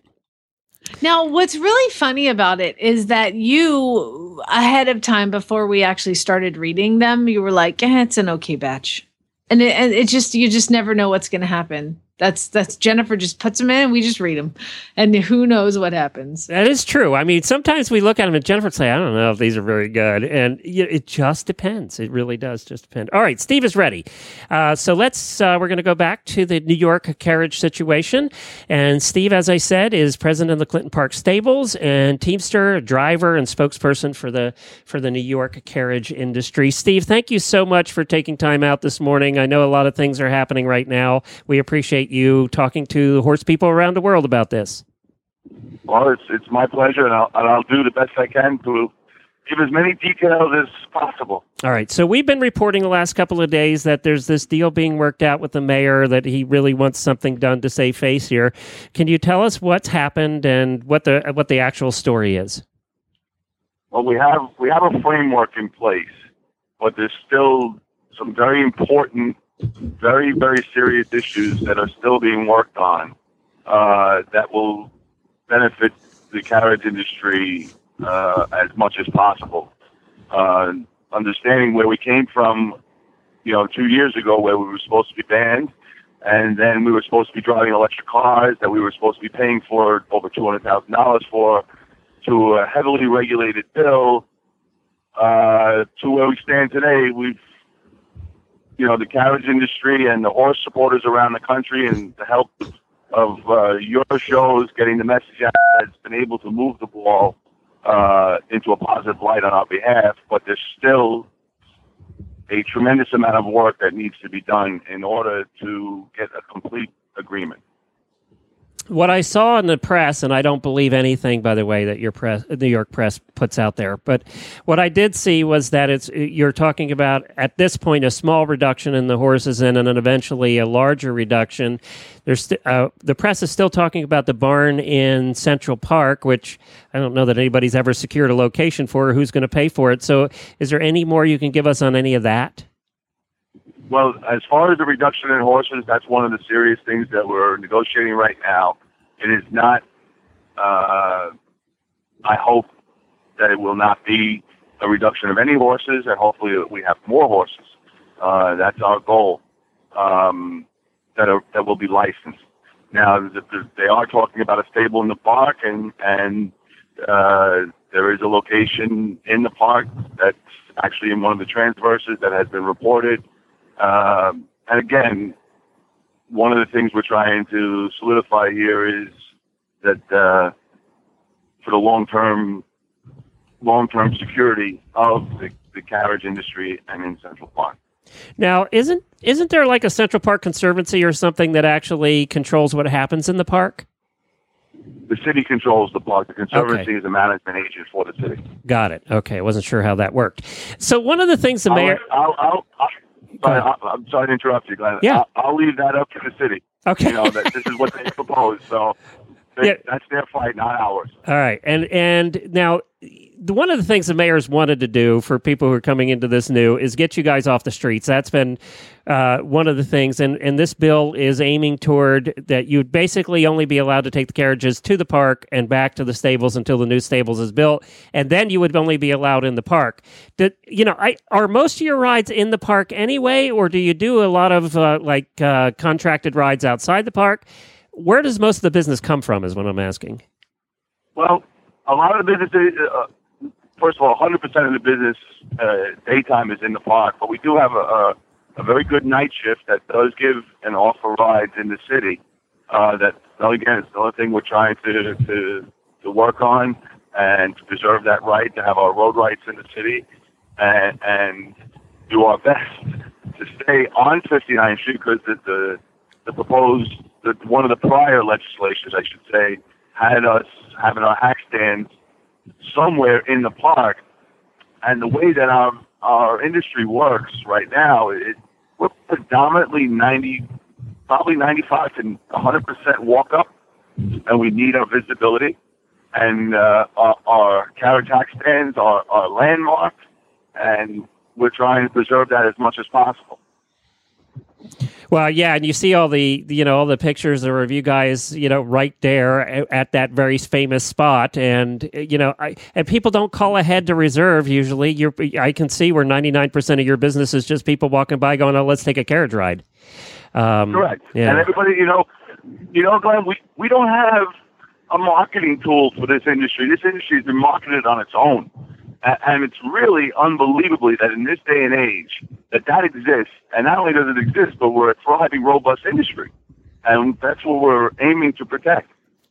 Now, what's really funny about it is that you, ahead of time, before we actually started reading them, you were like, eh, it's an okay batch. And it, and it just, you just never know what's going to happen. That's, that's Jennifer just puts them in and we just read them. And who knows what happens. That is true. I mean, sometimes we look at them and Jennifer say, I don't know if these are very good. And it just depends. It really does just depend. All right, Steve is ready. Uh, so let's, uh, we're going to go back to the New York carriage situation. And Steve, as I said, is president of the Clinton Park Stables and teamster, driver, and spokesperson for the, for the New York carriage industry. Steve, thank you so much for taking time out this morning. I know a lot of things are happening right now. We appreciate you talking to horse people around the world about this. Well, it's it's my pleasure, and I'll, and I'll do the best I can to give as many details as possible. All right. So we've been reporting the last couple of days that there's this deal being worked out with the mayor, that he really wants something done to save face here. Can you tell us what's happened and what the what the actual story is? Well, we have we have a framework in place, but there's still some very important, very, very serious issues that are still being worked on uh, that will benefit the carriage industry uh, as much as possible. Uh, understanding where we came from, you know, two years ago where we were supposed to be banned, and then we were supposed to be driving electric cars that we were supposed to be paying for over two hundred thousand dollars for, to a heavily regulated bill, uh, to where we stand today. We've You know, the carriage industry and the horse supporters around the country and the help of uh, your shows, getting the message out, has been able to move the ball uh, into a positive light on our behalf. But there's still a tremendous amount of work that needs to be done in order to get a complete agreement. What I saw in the press, and I don't believe anything, by the way, that your press, New York press puts out there, but what I did see was that it's you're talking about, at this point, a small reduction in the horses and then eventually a larger reduction. There's st- uh, the press is still talking about the barn in Central Park, which I don't know that anybody's ever secured a location for or who's going to pay for it. So is there any more you can give us on any of that? Well, as far as the reduction in horses, that's one of the serious things that we're negotiating right now. It is not, uh, I hope that it will not be a reduction of any horses, and hopefully we have more horses. Uh, that's our goal, um, that are, that will be licensed. Now, the, the, they are talking about a stable in the park, and, and uh, there is a location in the park that's actually in one of the transverses that has been reported. Um, and again, one of the things we're trying to solidify here is that uh, for the long-term, long-term security of the, the carriage industry and in Central Park. Now, isn't isn't there like a Central Park Conservancy or something that actually controls what happens in the park? The city controls the park. The Conservancy Okay. is a management agent for the city. Got it. Okay, I wasn't sure how that worked. So one of the things the I'll, mayor... I'll, I'll, I'll, sorry, I'll, I'm sorry to interrupt you, Glenn. Yeah. I'll, I'll leave that up to the city. Okay. You know, that this is what they propose. So they, Yeah. that's their fight, not ours. All right, and and now the, one of the things the mayor's wanted to do for people who are coming into this new is get you guys off the streets. That's been uh, one of the things, and, and this bill is aiming toward that you'd basically only be allowed to take the carriages to the park and back to the stables until the new stables is built, and then you would only be allowed in the park. Did, you know, I, are most of your rides in the park anyway, or do you do a lot of uh, like uh, contracted rides outside the park? Where does most of the business come from is what I'm asking. Well, a lot of the business, uh, first of all, one hundred percent of the business uh, daytime is in the park, but we do have a, a, a very good night shift that does give and offer rides in the city. Uh, that, again, it's the only thing we're trying to, to to work on and to preserve that right, to have our road rights in the city, and, and do our best to stay on fifty-ninth Street, because the, the, the proposed, the, one of the prior legislations, I should say, had us having our hack stands somewhere in the park. And the way that our our industry works right now, it, we're predominantly ninety, probably ninety-five to one hundred percent walk up, and we need our visibility. And uh, our, our carriage hack stands are, are landmarked, and we're trying to preserve that as much as possible. Well, yeah, and you see all the, you know, all the pictures of you guys, you know, right there at that very famous spot, and you know, I, and people don't call ahead to reserve usually. You're, I can see where ninety-nine percent of your business is just people walking by going, "Oh, let's take a carriage ride." Um, Correct. Yeah. And everybody, you know, you know, Glenn, we we don't have a marketing tool for this industry. This industry has been marketed on its own. And it's really unbelievably that in this day and age that that exists. And not only does it exist, but we're a thriving, robust industry. And that's what we're aiming to protect.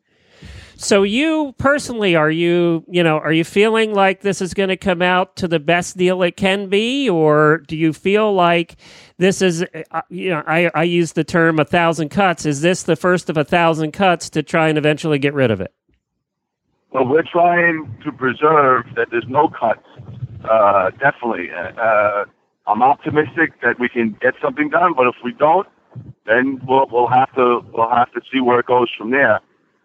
So you personally, are you, you know, are you feeling like this is going to come out to the best deal it can be? Or do you feel like this is, uh, you know, I, I use the term a thousand cuts. Is this the first of a thousand cuts to try and eventually get rid of it? Well, we're trying to preserve that there's no cuts, uh, definitely. Uh, I'm optimistic that we can get something done, but if we don't, then we'll, we'll have to we'll have to see where it goes from there,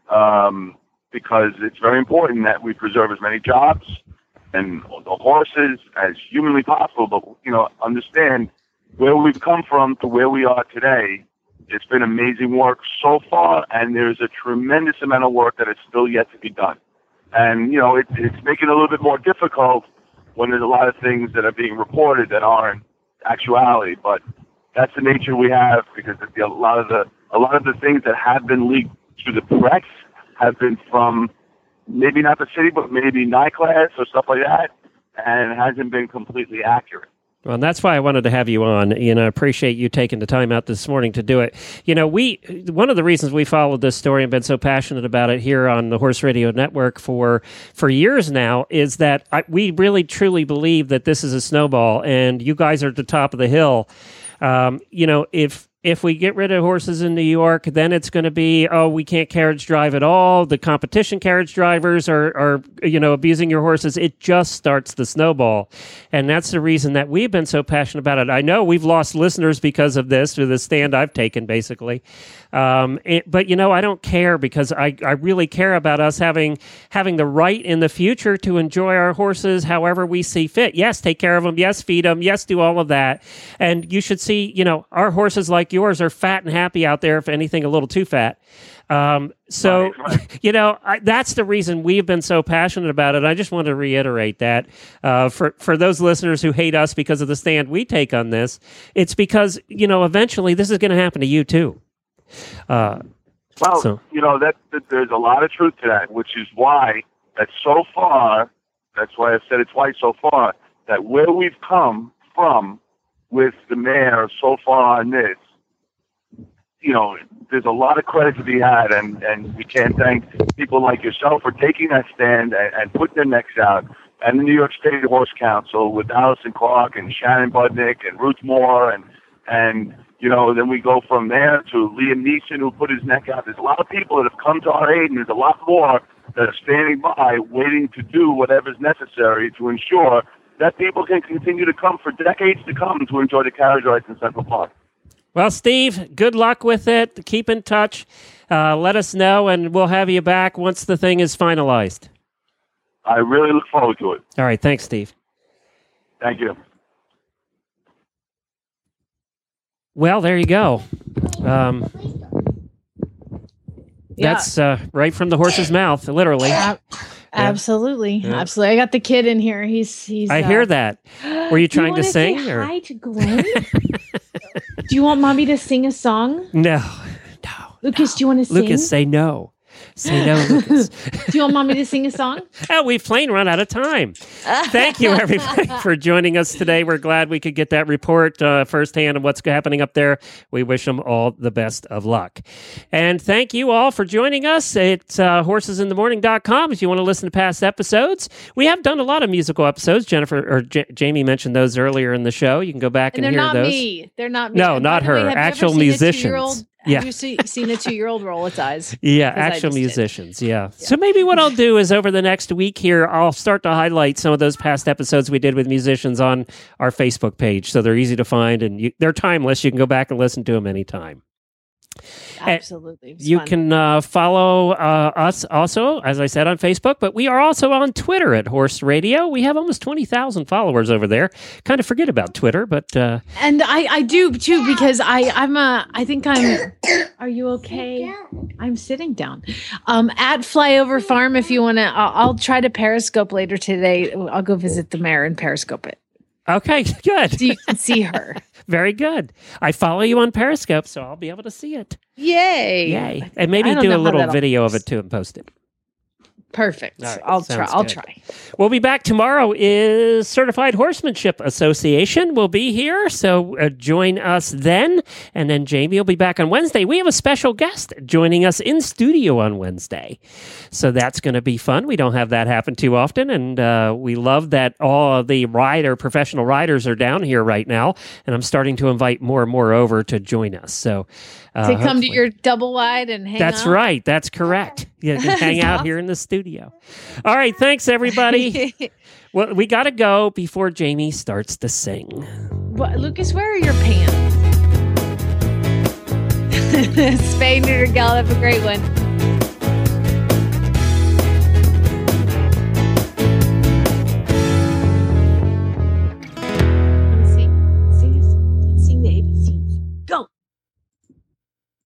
um, because it's very important that we preserve as many jobs and the horses as humanly possible. But, you know, understand where we've come from to where we are today. It's been amazing work so far, and there's a tremendous amount of work that is still yet to be done. And, you know, it, it's making it a little bit more difficult when there's a lot of things that are being reported that aren't actuality. But that's the nature we have, because a lot of the a lot of the things that have been leaked to the press have been from maybe not the city, but maybe NICLAS or stuff like that, and it hasn't been completely accurate. Well, and that's why I wanted to have you on. You know, I appreciate you taking the time out this morning to do it. You know, we one of the reasons we followed this story and been so passionate about it here on the Horse Radio Network for for years now is that I, we really truly believe that this is a snowball, and you guys are at the top of the hill. Um, you know, if if we get rid of horses in New York, then it's going to be, oh, we can't carriage drive at all. The competition carriage drivers are, are, you know, abusing your horses. It just starts the snowball. And that's the reason that we've been so passionate about it. I know we've lost listeners because of this, or the stand I've taken, basically. Um, it, but, you know, I don't care, because I, I really care about us having having the right in the future to enjoy our horses however we see fit. Yes, take care of them. Yes, feed them. Yes, do all of that. And you should see, you know, our horses like yours are fat and happy out there, if anything, a little too fat. Um, so, right, right. you know, I, that's the reason we've been so passionate about it. I just want to reiterate that uh, for, for those listeners who hate us because of the stand we take on this, it's because, you know, eventually this is going to happen to you too. Uh, well, so. you know, that, that there's a lot of truth to that, which is why that so far, that's why I've said it twice so far, that where we've come from with the mayor so far on this, you know, there's a lot of credit to be had, and, and we can't thank people like yourself for taking that stand and, and putting their necks out, and the New York State Horse Council with Allison Clark and Shannon Budnick and Ruth Moore, and, and you know, then we go from there to Liam Neeson, who put his neck out. There's a lot of people that have come to our aid, and there's a lot more that are standing by waiting to do whatever's necessary to ensure that people can continue to come for decades to come to enjoy the carriage rides in Central Park. Well, Steve, good luck with it. Keep in touch. Uh, let us know, and we'll have you back once the thing is finalized. I really look forward to it. All right. Thanks, Steve. Thank you. Well, there you go. Um, Yeah. That's uh, right from the horse's mouth, literally. Ab- absolutely, Yeah. absolutely. I got the kid in here. He's he's. I uh, hear that. Were you trying to wanna sing? Say or? hi to Glenn. Do you want mommy to sing a song? No. Lucas, do you want to sing? Lucas, say no. Say no, Lucas. Do you want mommy to sing a song? Oh, we've plain run out of time. Thank you, everybody, for joining us today. We're glad we could get that report uh, firsthand of what's happening up there. We wish them all the best of luck. And thank you all for joining us at uh, horses in the morning dot com if you want to listen to past episodes. We have done a lot of musical episodes. Jennifer or J- Jamie mentioned those earlier in the show. You can go back And and, they're hear not those. me. They're not me. No, And by not the way, her. have you ever Actual seen a musicians. two-year-old- Yeah. Have you see, seen a two-year-old roll its eyes? Yeah, 'Cause I actual just did. musicians. Yeah. So maybe what I'll do is over the next week here, I'll start to highlight some of those past episodes we did with musicians on our Facebook page. So they're easy to find and you, they're timeless. You can go back and listen to them anytime. Absolutely. It's You fun. can uh, follow uh, us also, as I said, on Facebook, but we are also on Twitter at Horse Radio. We have almost twenty thousand followers over there. Kind of forget about Twitter, but uh, And I, I do too because I I'm a I think I'm. Are you okay? I'm sitting down. Um, at Flyover Farm, if you want to, I'll, I'll try to Periscope later today. I'll go visit the mare and Periscope it. okay, good. So you can see her. Very good. I follow you on Periscope, so I'll be able to see it. Yay! Yay. And maybe I don't do know a how little that'll- video of it too and post it. Perfect. All right, I'll try. sounds I'll good. try. We'll be back tomorrow. Is Certified Horsemanship Association will be here, so uh, join us then. And then Jamie will be back on Wednesday. We have a special guest joining us in studio on Wednesday, so that's going to be fun. We don't have that happen too often, and uh, we love that all of the rider professional riders are down here right now. And I'm starting to invite more and more over to join us. So uh, To come to hopefully- your double wide and hang That's out. right. That's correct. You can hang out here in the studio. All right. Thanks, everybody. Well, we got to go before Jamie starts to sing. What, Lucas, where are your pants? Spay, neuter, gal, have a great one.